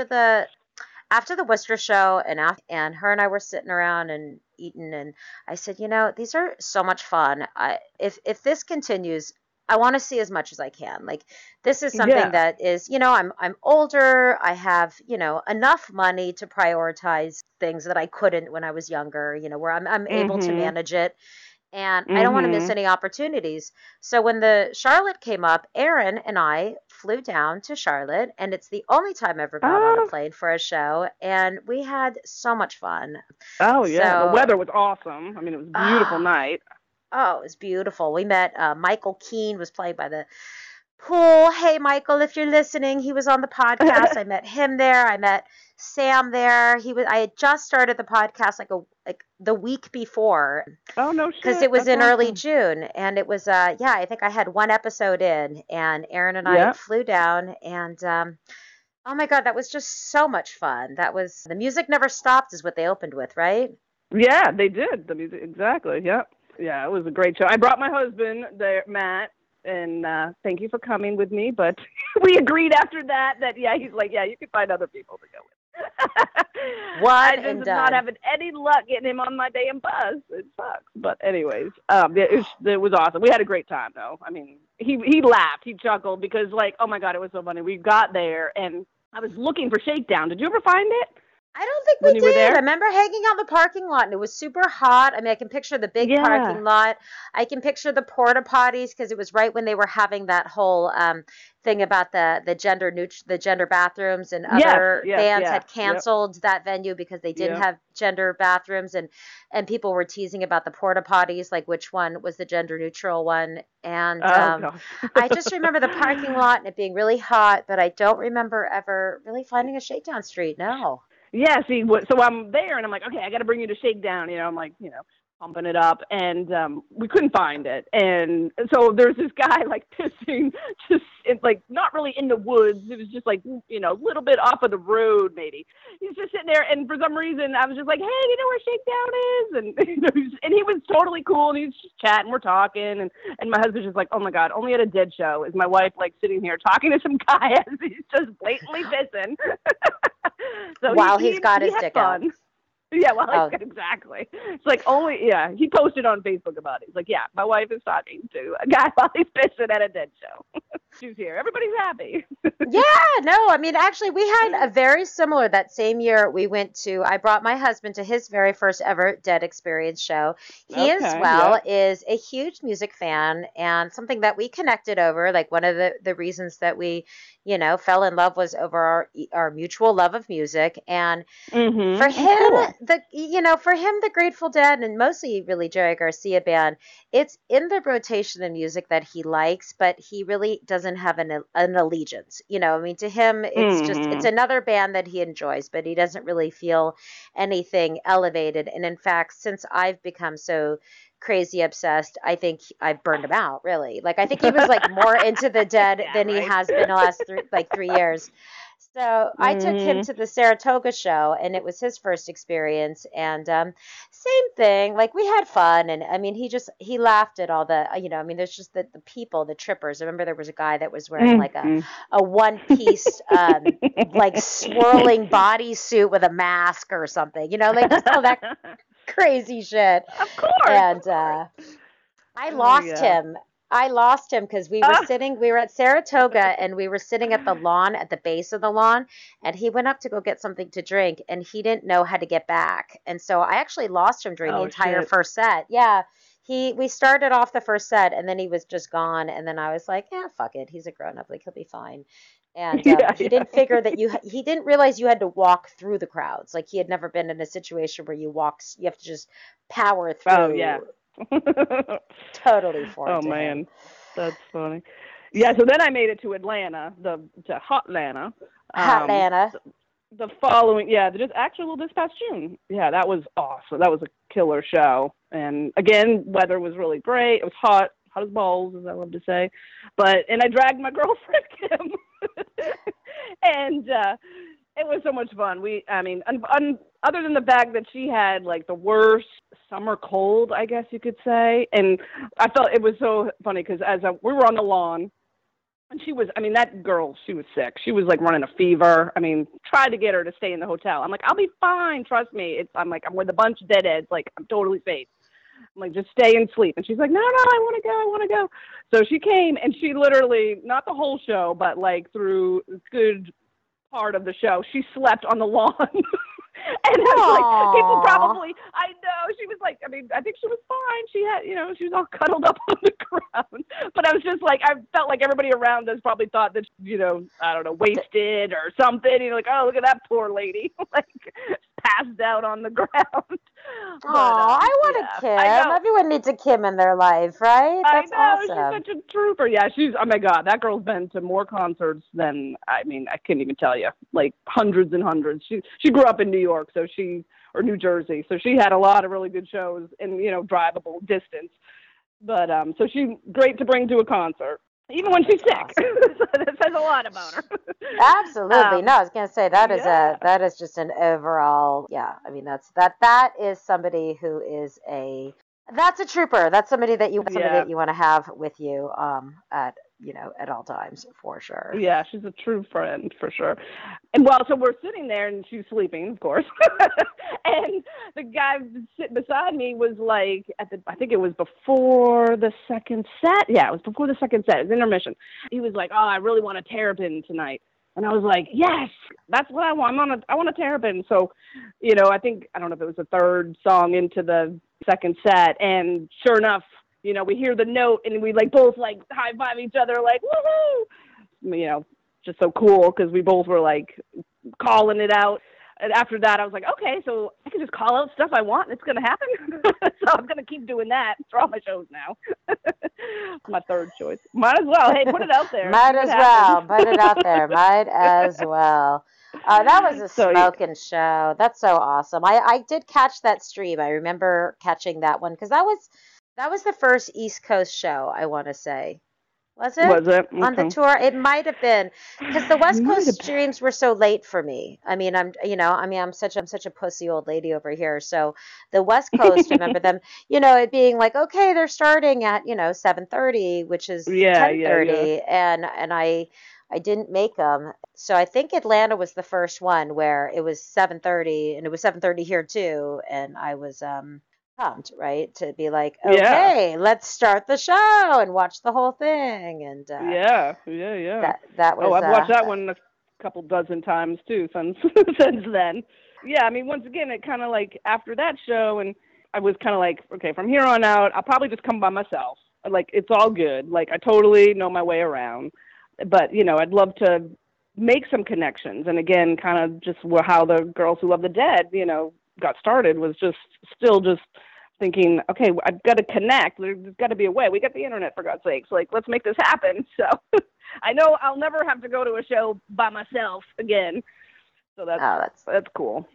after the Worcester show, and her and I were sitting around and eating, and I said, these are so much fun. If this continues, I want to see as much as I can. Like this is something Yeah. that is, I'm older. I have, enough money to prioritize things that I couldn't when I was younger, where I'm able to manage it. And I don't want to miss any opportunities. So when the Charlotte came up, Erin and I flew down to Charlotte, and it's the only time I ever got on a Oh, plane for a show, and we had so much fun. oh yeah. The So, weather was awesome. I mean, it was a beautiful ah, night. oh, it was beautiful. We met Michael Keane was playing by the pool. Hey, Michael, if you're listening, he was on the podcast. I met him there. I met Sam there. I had just started the podcast like the week before Oh, no because shit. it was That's in early awesome. June, and it was I think I had one episode in, and Erin and I Yeah. flew down, and oh my God, that was just so much fun. That was the music never stopped is what they opened with, right? Yeah, they did. The music, exactly. Yeah. Yeah, it was a great show. I brought my husband there, Matt, and thank you for coming with me. But we agreed after that, yeah, he's like, yeah, you can find other people to go with. One I and just am not done. having any luck getting him on my damn bus. It sucks. But anyways, yeah, it was awesome. We had a great time, though. I mean, he laughed, he chuckled because, like, oh my God, it was so funny. We got there and I was looking for Shakedown. Did you ever find it I don't think when we you were did. I there? remember hanging out in the parking lot and it was super hot. I mean, I can picture the big Yeah. parking lot. I can picture the porta potties because it was right when they were having that whole thing about the gender bathrooms, and Yes, other yes, bands yeah. had Yep. canceled that venue because they didn't Yep. have gender bathrooms, and people were teasing about the porta potties, like which one was the gender neutral one. And Oh gosh. I just remember the parking lot and it being really hot, but I don't remember ever really finding a Shakedown Street. No. Yeah, see, so I'm there, and I'm like, okay, I got to bring you to Shakedown. I'm like, pumping it up, and we couldn't find it. And so there's this guy, like, pissing, just, like, not really in the woods. It was just, like, a little bit off of the road, maybe. He's just sitting there, and for some reason, I was just like, hey, you know where Shakedown is? And, and he was totally cool, and he was just chatting, we're talking, and my husband's just like, oh, my God, only at a Dead show is my wife, like, sitting here talking to some guy as he's just blatantly pissing. So While he's got his had dick out. fun. Yeah, well, Oh. exactly. It's like he posted on Facebook about it. He's like, yeah, my wife is talking to a guy while he's pissing at a Dead show. She's here. Everybody's happy. Yeah, no, I mean, actually, we had a very similar that same year. I brought my husband to his very first ever Dead Experience show. He, as Okay, well, is a huge music fan, and something that we connected over, like one of the reasons that we, fell in love was over our mutual love of music. And Mm-hmm. for him, Cool. the Grateful Dead, and mostly really Jerry Garcia band, it's in the rotation of music that he likes, but he really doesn't have an allegiance. I mean, to him, it's Mm-hmm. another band that he enjoys, but he doesn't really feel anything elevated. And in fact, since I've become so crazy obsessed, I think I've burned him out, really. Like, I think he was like more into the Dead Yeah, than he right. has been the last 3 years. So I took him Mhm. to the Saratoga show, and it was his first experience. And same thing, like we had fun, and I mean, he laughed at all the, I mean, there's just the people, the trippers. I remember there was a guy that was wearing like Mhm. a one piece, like swirling bodysuit with a mask or something, like just all that crazy shit. Of course, of And course. I Oh lost yeah. him. I lost him because Ah. we were at Saratoga and we were sitting at the lawn, at the base of the lawn, and he went up to go get something to drink and he didn't know how to get back. And so I actually lost him during the Oh entire shit. first set. Yeah. We started off the first set and then he was just gone. And then I was like, yeah, fuck it. He's a grown up. Like he'll be fine. And Yeah, he yeah. didn't figure that he didn't realize you had to walk through the crowds. Like he had never been in a situation where you have to just power Oh yeah. through. Totally foreign Oh to him. man, that's funny. Yeah, so then I made it to Atlanta, to Hot Atlanta. Um, Atlanta. the following, yeah, just actual this past June. Yeah, that was awesome. That was a killer show. And again, weather was really great. It was hot, hot as balls, as I love to say. And I dragged my girlfriend Kim, and it was so much fun. I mean, other than the fact that she had like the worst summer cold, I guess you could say, and I felt it was so funny because we were on the lawn. And she was, I mean, that girl, she was sick. She was like running a fever. I mean, tried to get her to stay in the hotel. I'm like, I'll be fine. Trust me. I'm like, I'm with a bunch of deadheads. Like, I'm totally safe. I'm like, just stay and sleep. And she's like, no, I want to go. I want to go. So she came and she literally, not the whole show, but like through a good part of the show, she slept on the lawn. And it's like people Aww. probably, I know she was like, I mean, I think she was fine. She had, she was all cuddled up on the ground. But I was just like, I felt like everybody around us probably thought that, I don't know, wasted or something. Like, oh, look at that poor lady, like passed out on the ground. Aw, But I want a yeah, I Kim. know. Everyone needs a Kim in their life, right? I That's know, she's awesome. such a trooper. Yeah, oh my God, that girl's been to more concerts than, I mean, I couldn't even tell you, like hundreds and hundreds. She grew up in New York, or New Jersey, so she had a lot of really good shows in, drivable distance. But so she's great to bring to a concert, even when she's That's sick. awesome. So that says a lot about her. Absolutely. No, I was gonna say Yeah, that is just an overall, yeah. I mean that is somebody who is that's a trooper. That's somebody yeah. that you want to have with you at at all times for sure. Yeah, she's a true friend for sure. And well, so we're sitting there and she's sleeping, of course. And the guy sitting beside me was like I think it was before the second set. Yeah, it was before the second set. It was intermission. He was like, "Oh, I really want a terrapin tonight." And I was like, "Yes, that's what I want. I want a terrapin." So, I don't know if it was the third song into the second set, and sure enough, we hear the note and we like both like high five each other like woohoo, just so cool because we both were like calling it out. And after that, I was like, okay, so I can just call out stuff I want and it's gonna happen. So I'm gonna keep doing that for all my shows now. My third choice. Might as well. Hey, put it out there. See Might what as happens. well put it out there. Might as well. That was a So yeah. smoking show. That's so awesome. I did catch that stream. I remember catching that one because that was the first East Coast show, I want to say. Was it? Was it? On the Okay. tour? It might have been because the West Might Coast have been. streams were so late for me. I mean, I'm such a pussy old lady over here. So the West Coast, I remember them, it being like, okay, they're starting at, 7:30, which is Yeah, yeah, yeah. 10:30, and I didn't make them. So I think Atlanta was the first one where it was 7:30 and it was 7:30 here too, and I was pumped, right? To be like, Yeah. okay, let's start the show and watch the whole thing. And Yeah, yeah, yeah. that Oh, was I've watched that one a couple dozen times too since since then. Yeah, I mean, once again, it kind of like after that show, and I was kind of like, okay, from here on out, I'll probably just come by myself. Like, it's all good. Like, I totally know my way around. But I'd love to make some connections. And again, kind of just how the Girls Who Love the Dead, got started was just still just thinking, okay, I've got to connect. There's got to be a way. We got the internet, for God's sakes. Like, let's make this happen. So I know I'll never have to go to a show by myself again. So oh, that's that's cool.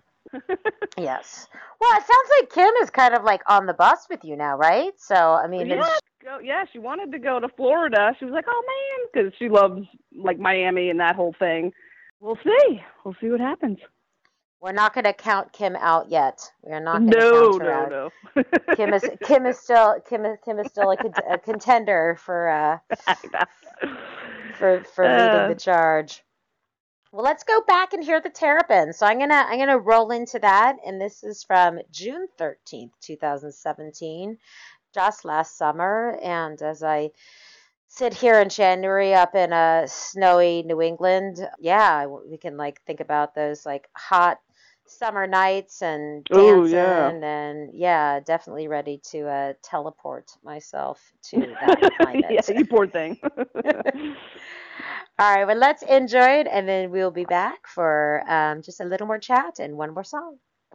yes. Well, it sounds like Kim is kind of like on the bus with you now, right? So I mean, Yeah, yeah. She wanted to go to Florida. She was like, "Oh man," because she loves like Miami and that whole thing. We'll see. We'll see what happens. We're not going to count Kim out yet. We are not going to count her out. No. Kim is still a contender for leading the charge. Well, let's go back and hear the Terrapins. So I'm gonna roll into that, and this is from June 13th, 2017, just last summer. And as I sit here in January up in a snowy New England, yeah, we can like think about those like hot summer nights and dancing, and yeah, definitely ready to teleport myself to that climate. Yeah, you poor thing. All right, well, let's enjoy it, and then we'll be back for just a little more chat and one more song.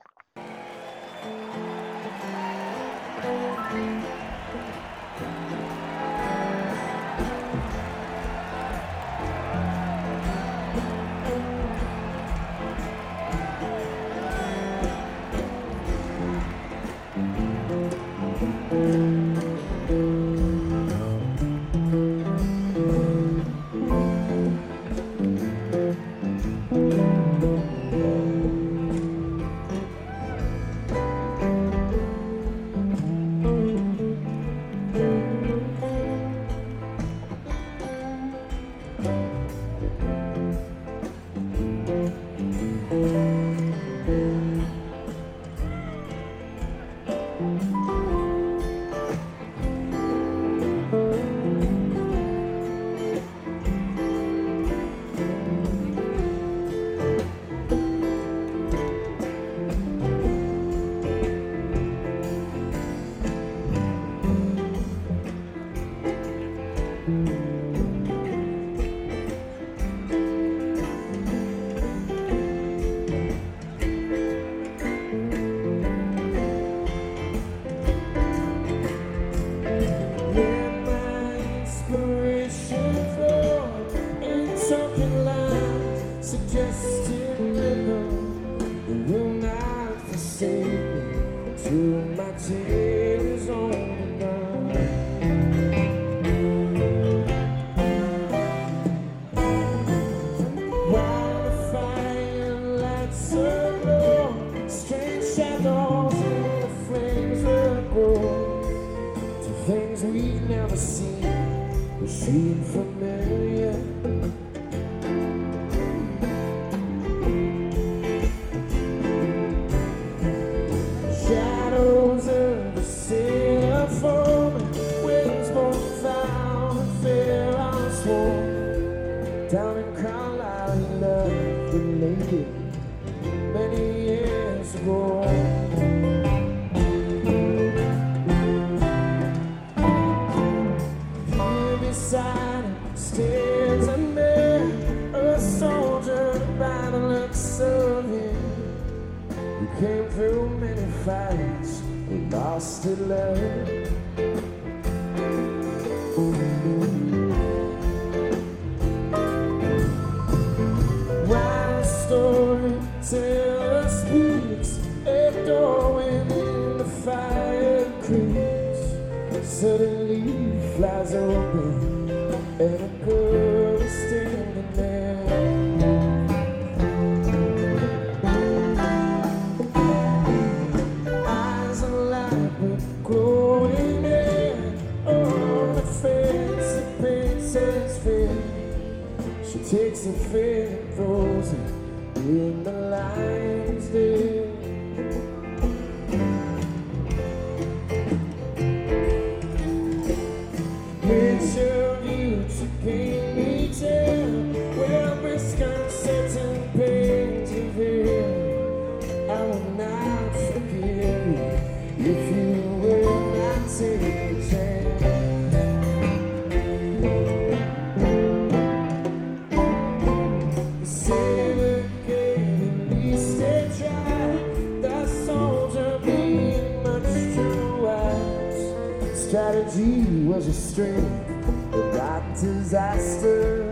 Strategy was a strength, but not disaster.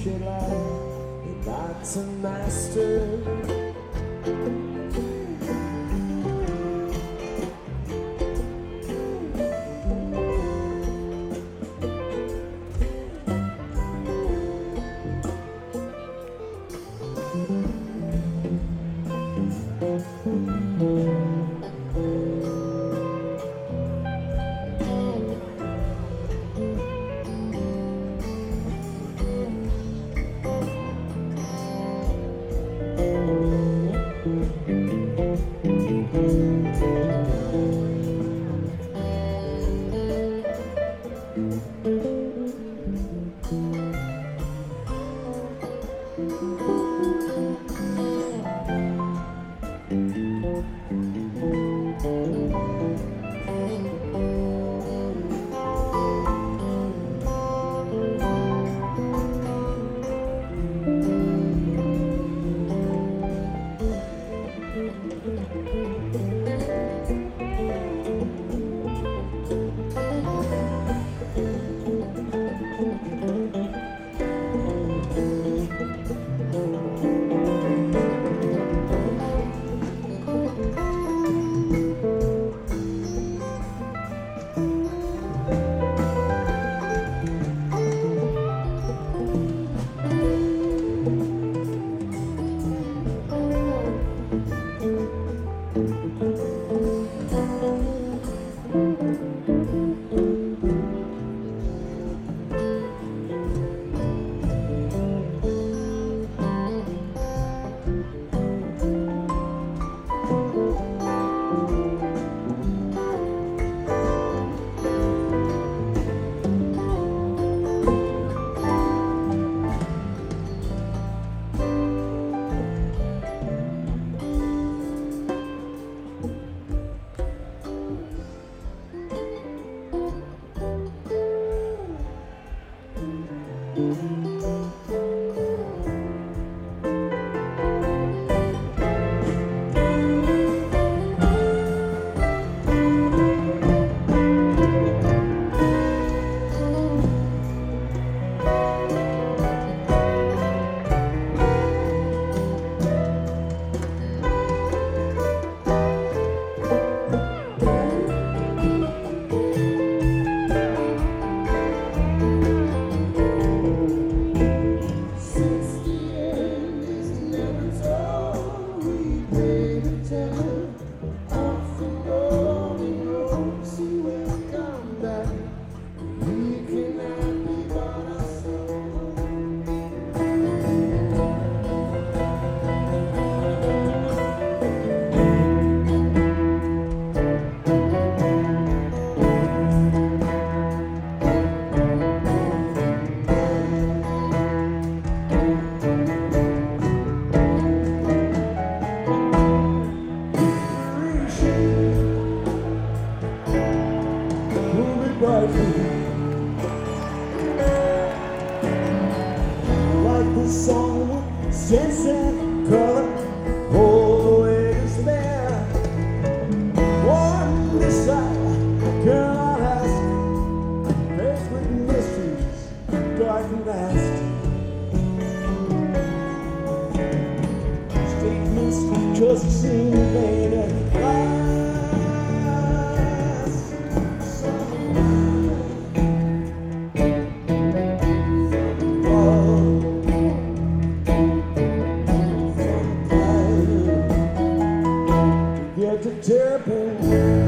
she likes a master. Like the song, sense and color, always there. One beside, cannot ask, faced with mysteries, dark and vast. Statements just seem vain at last. Get to terrapin.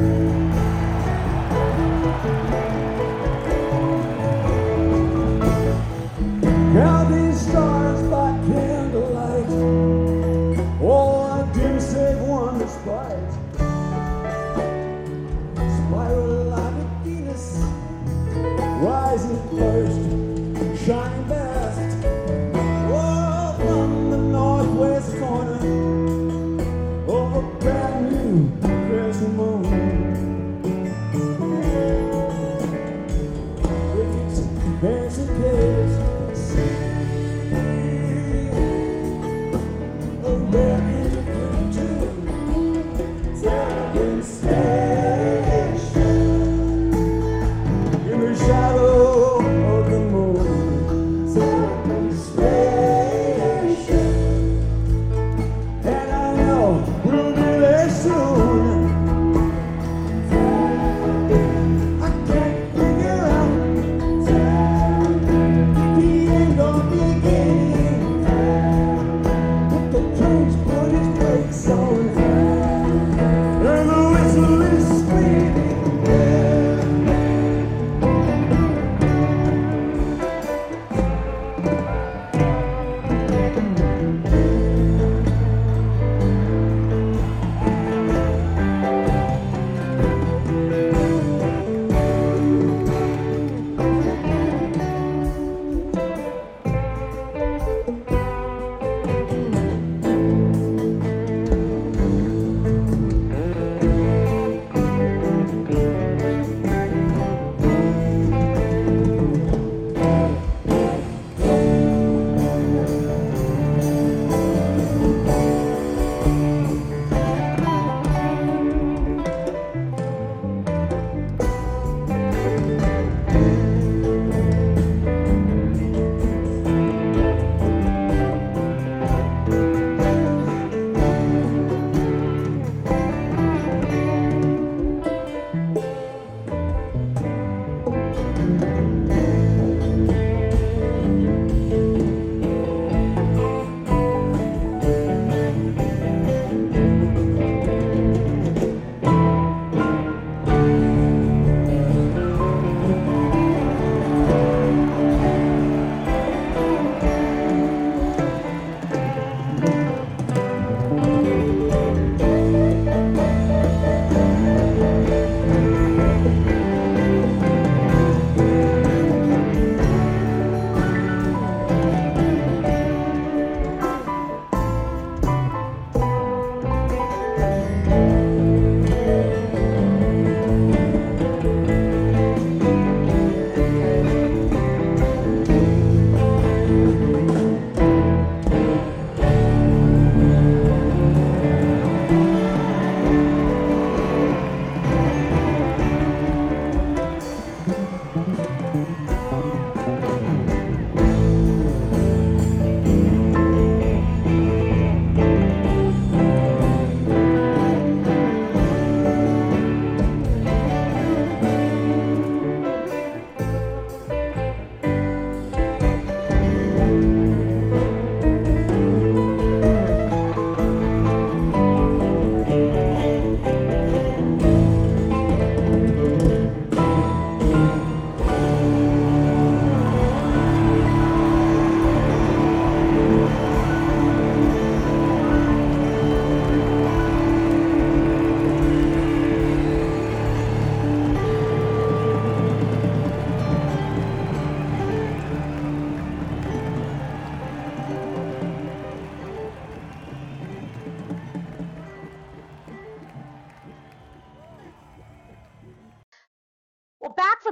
Count these stars by candlelight. Oh, I didn't save one to spot.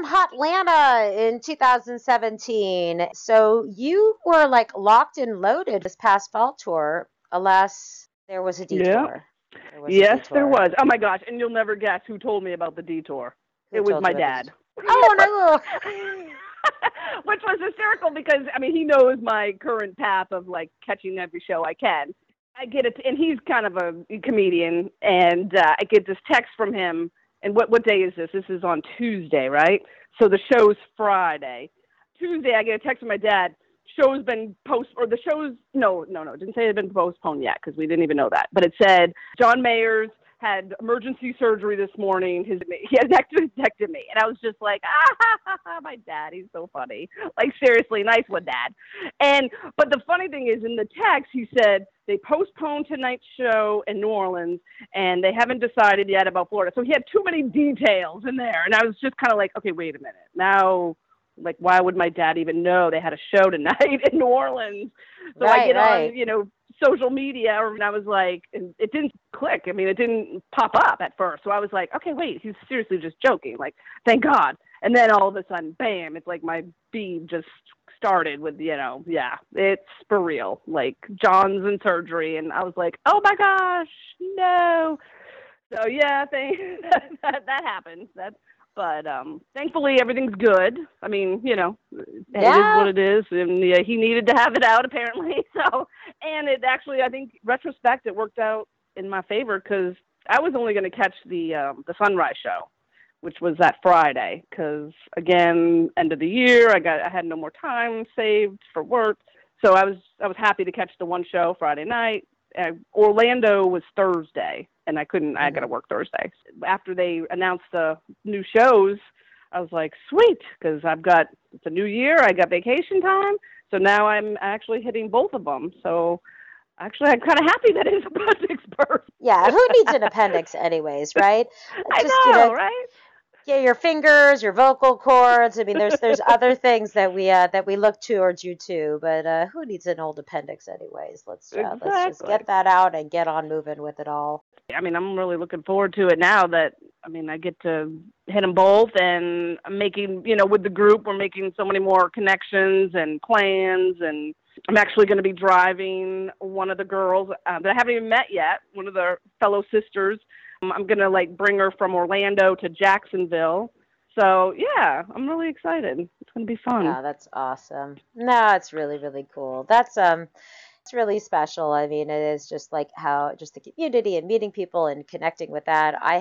from Hotlanta in 2017. So you were like locked and loaded this past fall tour. Alas, there was a Yeah. detour. There was a Yes, there detour. was. Oh my gosh! And you'll never guess who told me about the detour. Who It was told my you about the dad. Oh no! Which was hysterical because I mean he knows my current path of like catching every show I can. I get it, and he's kind of a comedian, and I get this text from him. And what day is this? This is on Tuesday, right? So the show's Friday. Tuesday, I get a text from my dad. Show's been the show's no, it didn't say it had been postponed yet because we didn't even know that. But it said John Mayers had emergency surgery this morning. He had texted me, and I was just like, my dad, he's so funny. Like seriously, nice one, Dad. But the funny thing is, in the text, he said they postponed tonight's show in New Orleans, and they haven't decided yet about Florida. So he had too many details in there, and I was just kind of like, okay, wait a minute, now. Like, why would my dad even know they had a show tonight in New Orleans? So I get on, social media, and I was like, and it didn't click. I mean, it didn't pop up at first. So I was like, okay, wait, he's seriously just joking. Like, thank God. And then all of a sudden, bam, it's like my bead just started with, it's for real. Like, John's in surgery. And I was like, oh my gosh, no. So, yeah, that happened. But thankfully, everything's good. I mean, it is what it is. And he needed to have it out, apparently. So, and it actually, I think, retrospect, it worked out in my favor because I was only going to catch the Sunrise show, which was that Friday. Because, again, end of the year, I had no more time saved for work. So I was happy to catch the one show Friday night. Orlando was Thursday, and I couldn't. I got to work Thursday. After they announced the new shows, I was like, sweet, because it's a new year. I got vacation time, so now I'm actually hitting both of them. So actually, I'm kind of happy that his appendix burst. Yeah, who needs an appendix anyways, right? I know, right? Yeah, your fingers, your vocal cords. I mean, there's other things that we look towards you too, but who needs an old appendix anyways? Let's just get that out and get on moving with it all. I mean, I'm really looking forward to it now that I get to hit them both, and I'm making, with the group, we're making so many more connections and plans, and I'm actually going to be driving one of the girls that I haven't even met yet, one of the fellow sisters. I'm going to bring her from Orlando to Jacksonville. So, yeah, I'm really excited. It's going to be fun. Yeah, that's awesome. No, it's really, really cool. It's really special. I mean, it is just like how just the community and meeting people and connecting with that. I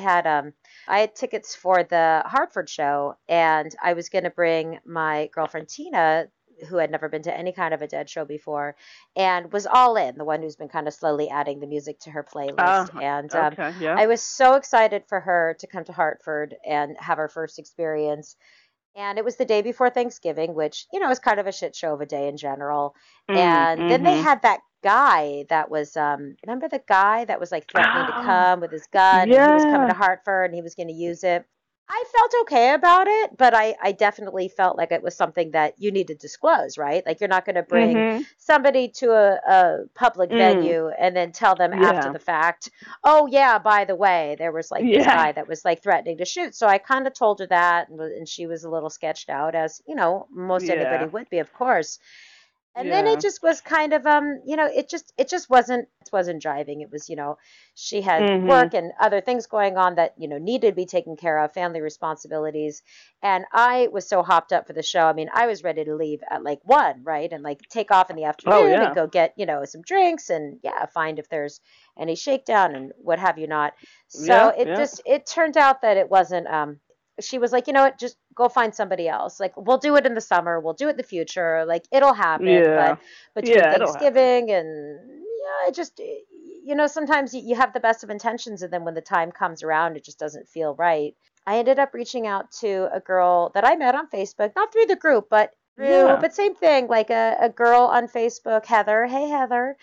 had tickets for the Hartford show, and I was going to bring my girlfriend Tina, who had never been to any kind of a Dead show before, and was all in, the one who's been kind of slowly adding the music to her playlist. Okay, yeah. I was so excited for her to come to Hartford and have her first experience. And it was the day before Thanksgiving, which, is kind of a shit show of a day in general. And then they had that guy that was, remember the guy that was like threatening to come with his gun? Yeah. And he was coming to Hartford and he was going to use it. I felt okay about it, but I definitely felt like it was something that you need to disclose, right? Like, you're not going to bring somebody to a public venue and then tell them after the fact, oh, yeah, by the way, there was this guy that was threatening to shoot. So I kind of told her that, and she was a little sketched out, as, most anybody would be, of course. And then it just was kind of, it just wasn't driving. It was, she had work and other things going on that, needed to be taken care of, family responsibilities. And I was so hopped up for the show. I mean, I was ready to leave at 1, right? And take off in the afternoon and go get, some drinks and find if there's any shakedown and what have you not. So it turned out that it wasn't, she was like, you know what, just go find somebody else. Like, we'll do it in the summer. We'll do it in the future. Like, it'll happen. Yeah. But between Thanksgiving and, it just, sometimes you have the best of intentions. And then when the time comes around, it just doesn't feel right. I ended up reaching out to a girl that I met on Facebook, not through the group, but same thing, like a girl on Facebook, Heather. Hey, Heather.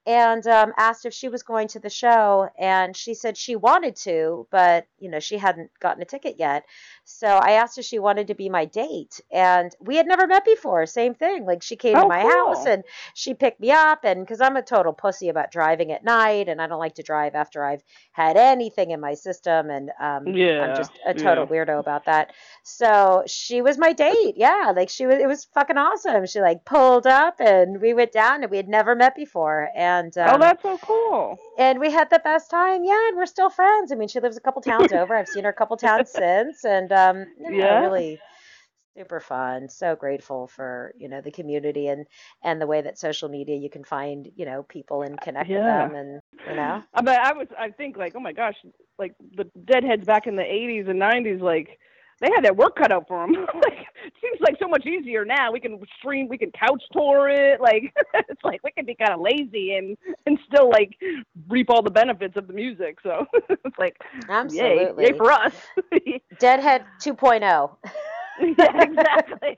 and asked if she was going to the show, and she said she wanted to, but she hadn't gotten a ticket yet. So I asked if she wanted to be my date, and we had never met before. Same thing, like she came to my house and she picked me up, and because I'm a total pussy about driving at night, and I don't like to drive after I've had anything in my system, and I'm just a total weirdo about that. So she was my date. Yeah, like it was fucking awesome. She like pulled up and we went down, and we had never met before, and that's so cool. And we had the best time. Yeah, and we're still friends. I mean, she lives a couple towns over. I've seen her a couple towns since, and really super fun. So grateful for the community and the way that social media, you can find people and connect with them, and I think like, oh my gosh, like the Deadheads back in the 80s and 90s, like they had their work cut out for them. Like, it seems like so much easier now. We can stream, we can couch tour it. Like, it's like we can be kind of lazy and still like reap all the benefits of the music. So it's like, absolutely, yay for us. Deadhead 2.0. Yeah, exactly.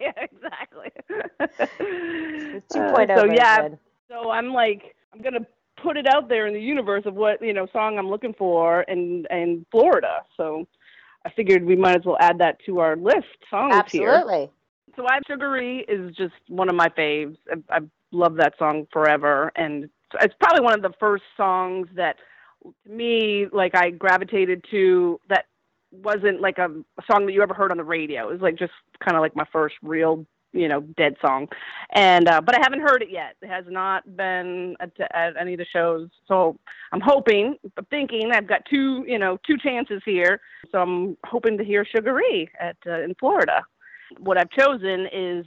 2.0 so I'm like, I'm gonna put it out there in the universe of what song I'm looking for in Florida. So I figured we might as well add that to our list songs Absolutely. Here. So Sugaree is just one of my faves. I love that song forever, and it's probably one of the first songs that, to me, like I gravitated to that wasn't like a song that you ever heard on the radio. It was like just kind of like my first real Dead song, and but I haven't heard it yet. It has not been at any of the shows, so I'm thinking I've got two chances here. So I'm hoping to hear Sugaree in Florida. What I've chosen is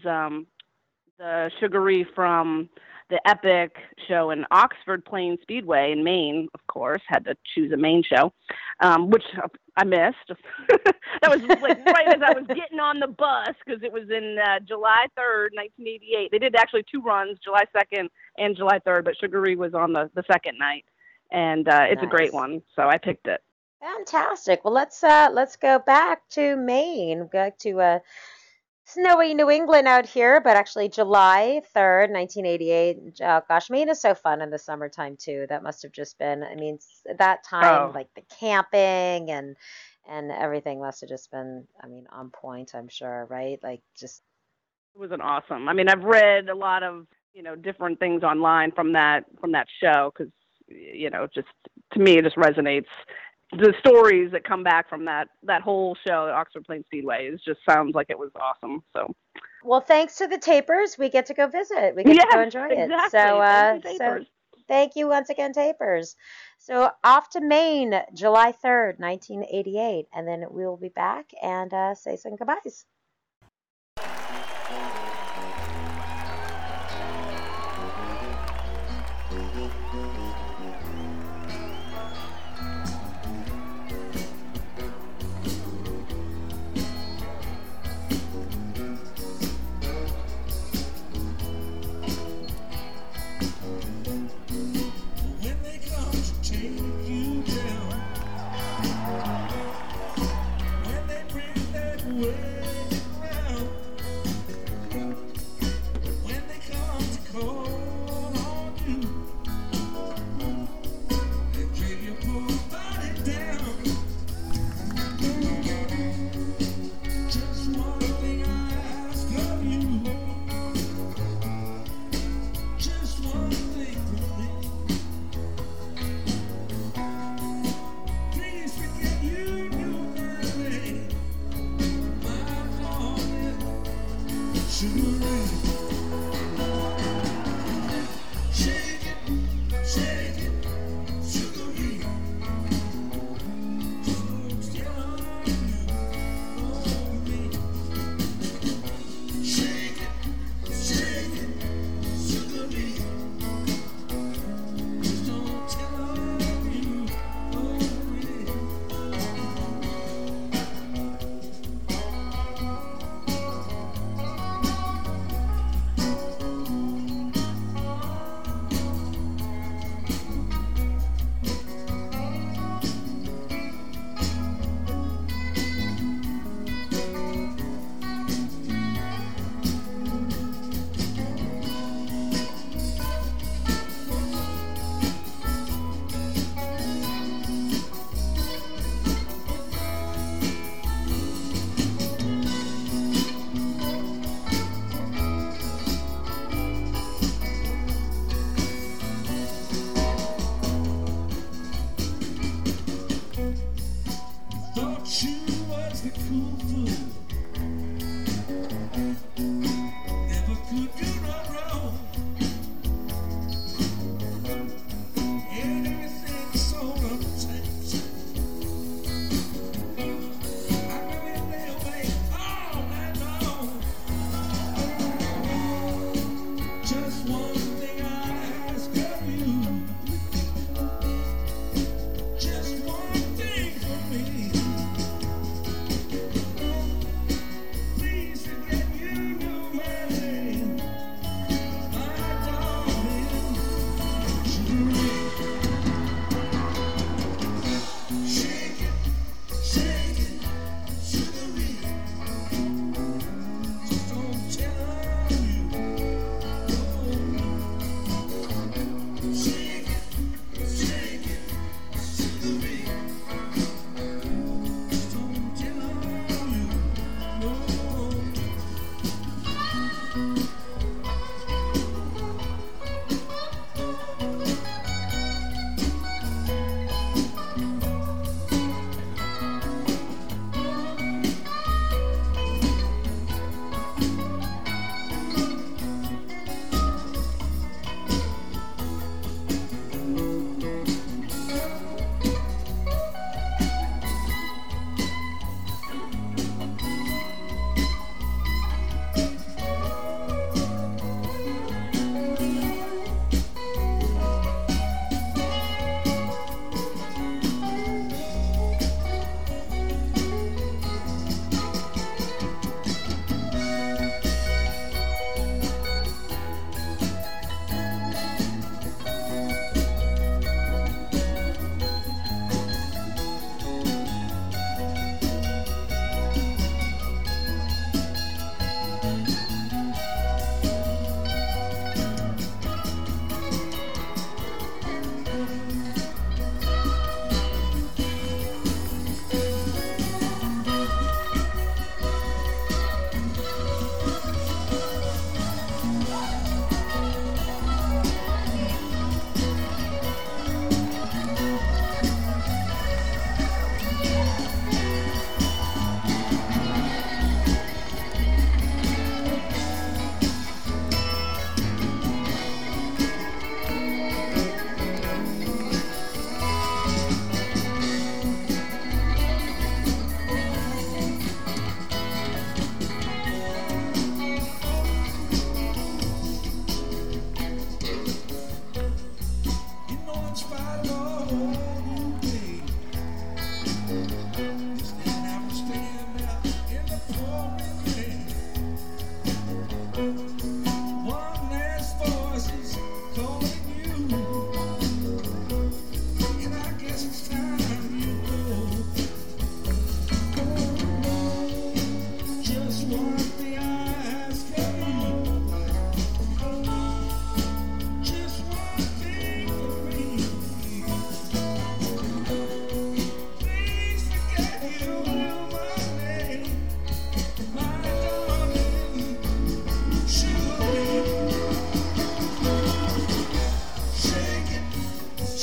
the Sugaree from the Epic show in Oxford Plains Speedway in Maine. Of course, had to choose a Maine show, which I missed. That was like right as I was getting on the bus, because it was in July 3rd, 1988. They did actually 2 runs, July 2nd and July 3rd, but Sugaree was on the second night, and it's a great one, so I picked it. Fantastic. Well, let's go back to Maine. Go to snowy New England out here, but actually July 3rd, 1988. Oh, gosh, Maine is so fun in the summertime, too. That must have just been, I mean, that time, like the camping and everything must have just been, I mean, on point, I'm sure, right? Like, just. It was an awesome. I mean, I've read a lot of, different things online from that show, because, just, to me, it just resonates. The stories that come back from that whole show at Oxford Plains Speedway, it just sounds like it was awesome. So, well, thanks to the Tapers, we get to go visit. We get to go enjoy it. So thank you once again, Tapers. So off to Maine, July 3rd, 1988, and then we will be back and say some goodbyes. When they bring that way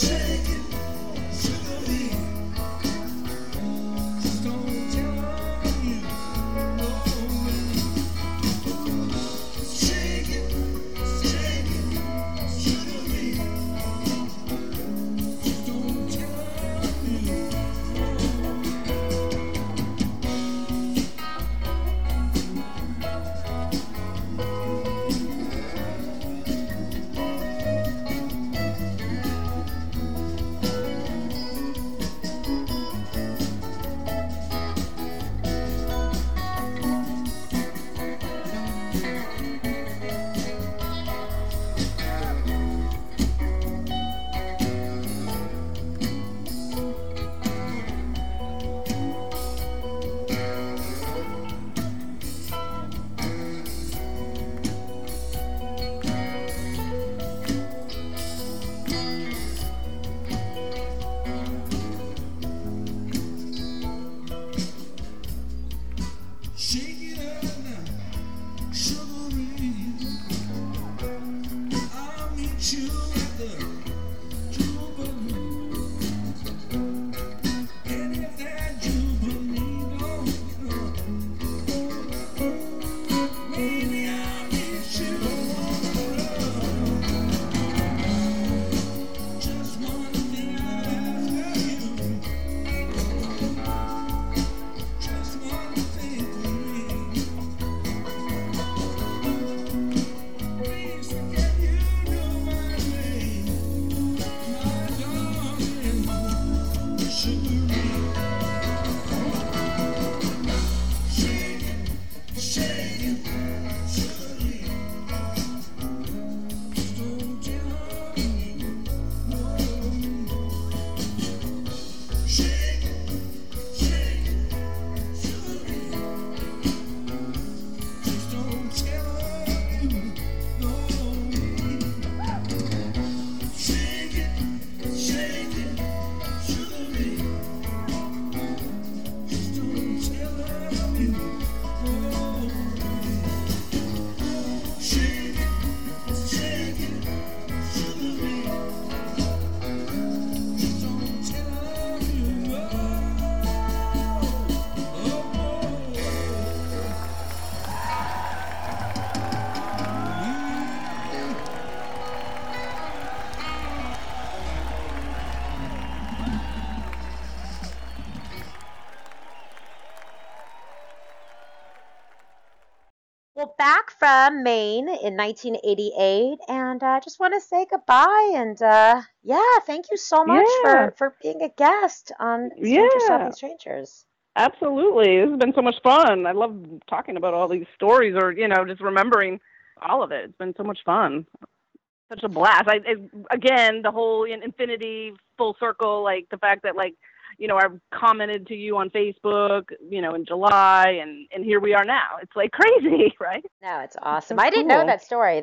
Well, back from Maine in 1988, and I just want to say goodbye. And yeah, thank you so much Yeah, for being a guest on Stranger Shopping yeah, Strangers. absolutely. This has been so much fun. I love talking about all these stories, or just remembering all of it. It's been so much fun. Such a blast. Again, the whole infinity full circle, like the fact that I commented to you on Facebook, in July, and here we are now. It's like crazy, right? No, it's It's awesome. so I didn't know cool. that story.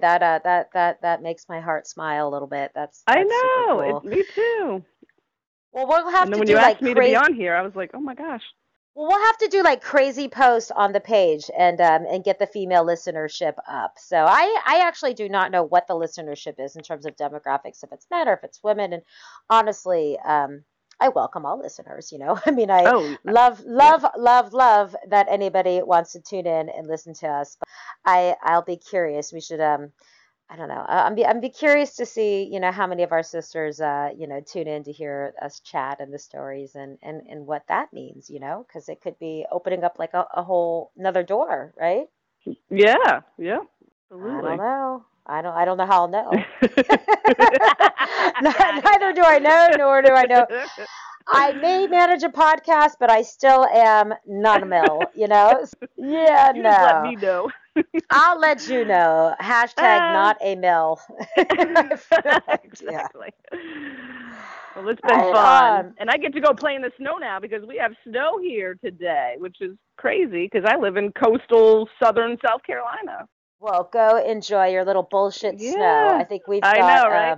That makes my heart smile a little bit. I That's super know. cool. Me too. Well, we'll have And then to when you do asked like me to be crazy. on here, I was like, oh my gosh. Well, we'll have to do like crazy posts on the page and get the female listenership up. So I actually do not know what the listenership is in terms of demographics, if it's men or if it's women. And honestly, I welcome all listeners. I mean, I Oh, love yeah. love love love that anybody wants to tune in and listen to us. But I'll be curious. We should I don't know. I'm be curious to see, how many of our sisters, tune in to hear us chat and the stories and what that means, because it could be opening up like a whole another door, right? Yeah, yeah, I don't absolutely. know. I don't know how I'll know. Yeah, who Neither do I know, nor do I know. knows? I may manage a podcast, but I still am not a mill. Yeah, You just let no. me know. I'll let you know. Hashtag uh, not a mill. I have no idea. exactly. Well, it's been Right fun. on. And I get to go play in the snow now because we have snow here today, which is crazy because I live in coastal southern South Carolina. Well, go enjoy your little bullshit snow. Yeah, I think we've I got know, right?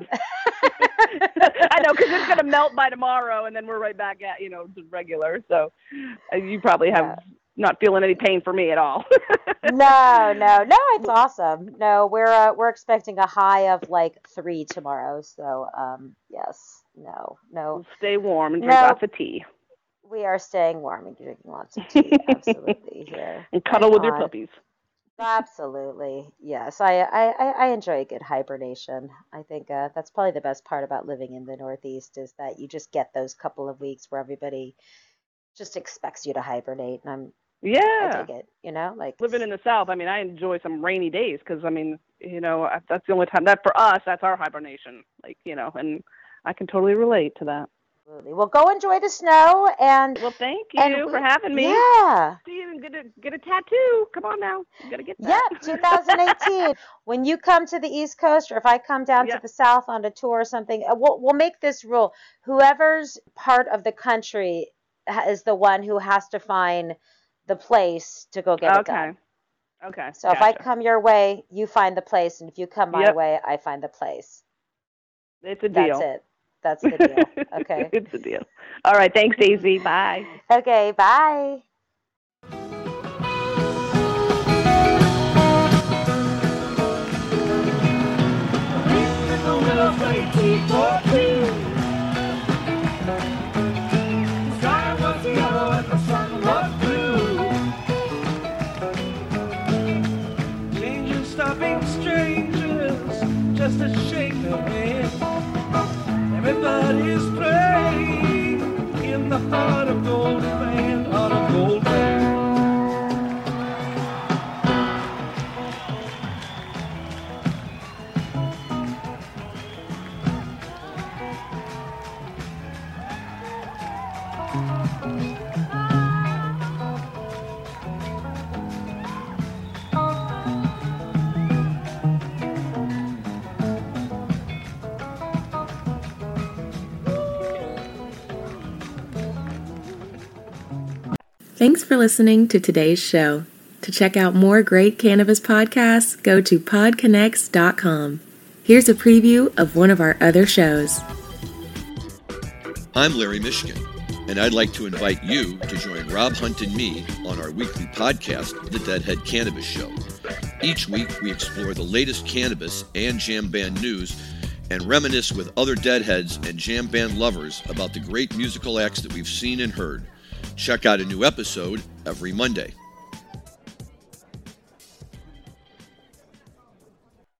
I know, because it's going to melt by tomorrow, and then we're right back at, to regular. So you probably have yeah. not feeling any pain for me at all. No, no, no, it's awesome. No, we're expecting a high of like 3 tomorrow. So, yes. No. We'll stay warm and drink No. lots of tea. We are staying warm and drinking lots of tea. Absolutely here. And cuddle with your on. puppies. Absolutely. Yes. I enjoy a good hibernation. I think that's probably the best part about living in the Northeast is that you just get those couple of weeks where everybody just expects you to hibernate. And I Yeah. dig it, you know, like Living in the South, I mean, I enjoy some rainy days because, I mean, you know, that's the only time that for us, that's our hibernation. Like, you know, and I can totally relate to that. absolutely. Well, go enjoy the snow and Well, thank and you for having me. Yeah. See you and get a tattoo. Come on now. You got to get that. Yep, 2018. When you come to the East Coast, or if I come down to Yep. the South on a tour or something, we'll make this rule. Whoever's part of the country is the one who has to find the place to go get it done. Okay. So if I come your way, you find the place, and if you come my Yep. way, I find the place. It's a deal. That's it. That's the deal. Okay. It's a deal. All right. Thanks, Daisy. Bye. Okay, bye. Changing, stopping strangers, just a shake of hands. Everybody's playing in the heart of Golden Band, heart of Gold Band. Thanks for listening to today's show. To check out more great cannabis podcasts, go to podconnects.com. Here's a preview of one of our other shows. I'm Larry Mishkin, and I'd like to invite you to join Rob Hunt and me on our weekly podcast, The Deadhead Cannabis Show. Each week, we explore the latest cannabis and jam band news and reminisce with other Deadheads and jam band lovers about the great musical acts that we've seen and heard. Check out a new episode every Monday.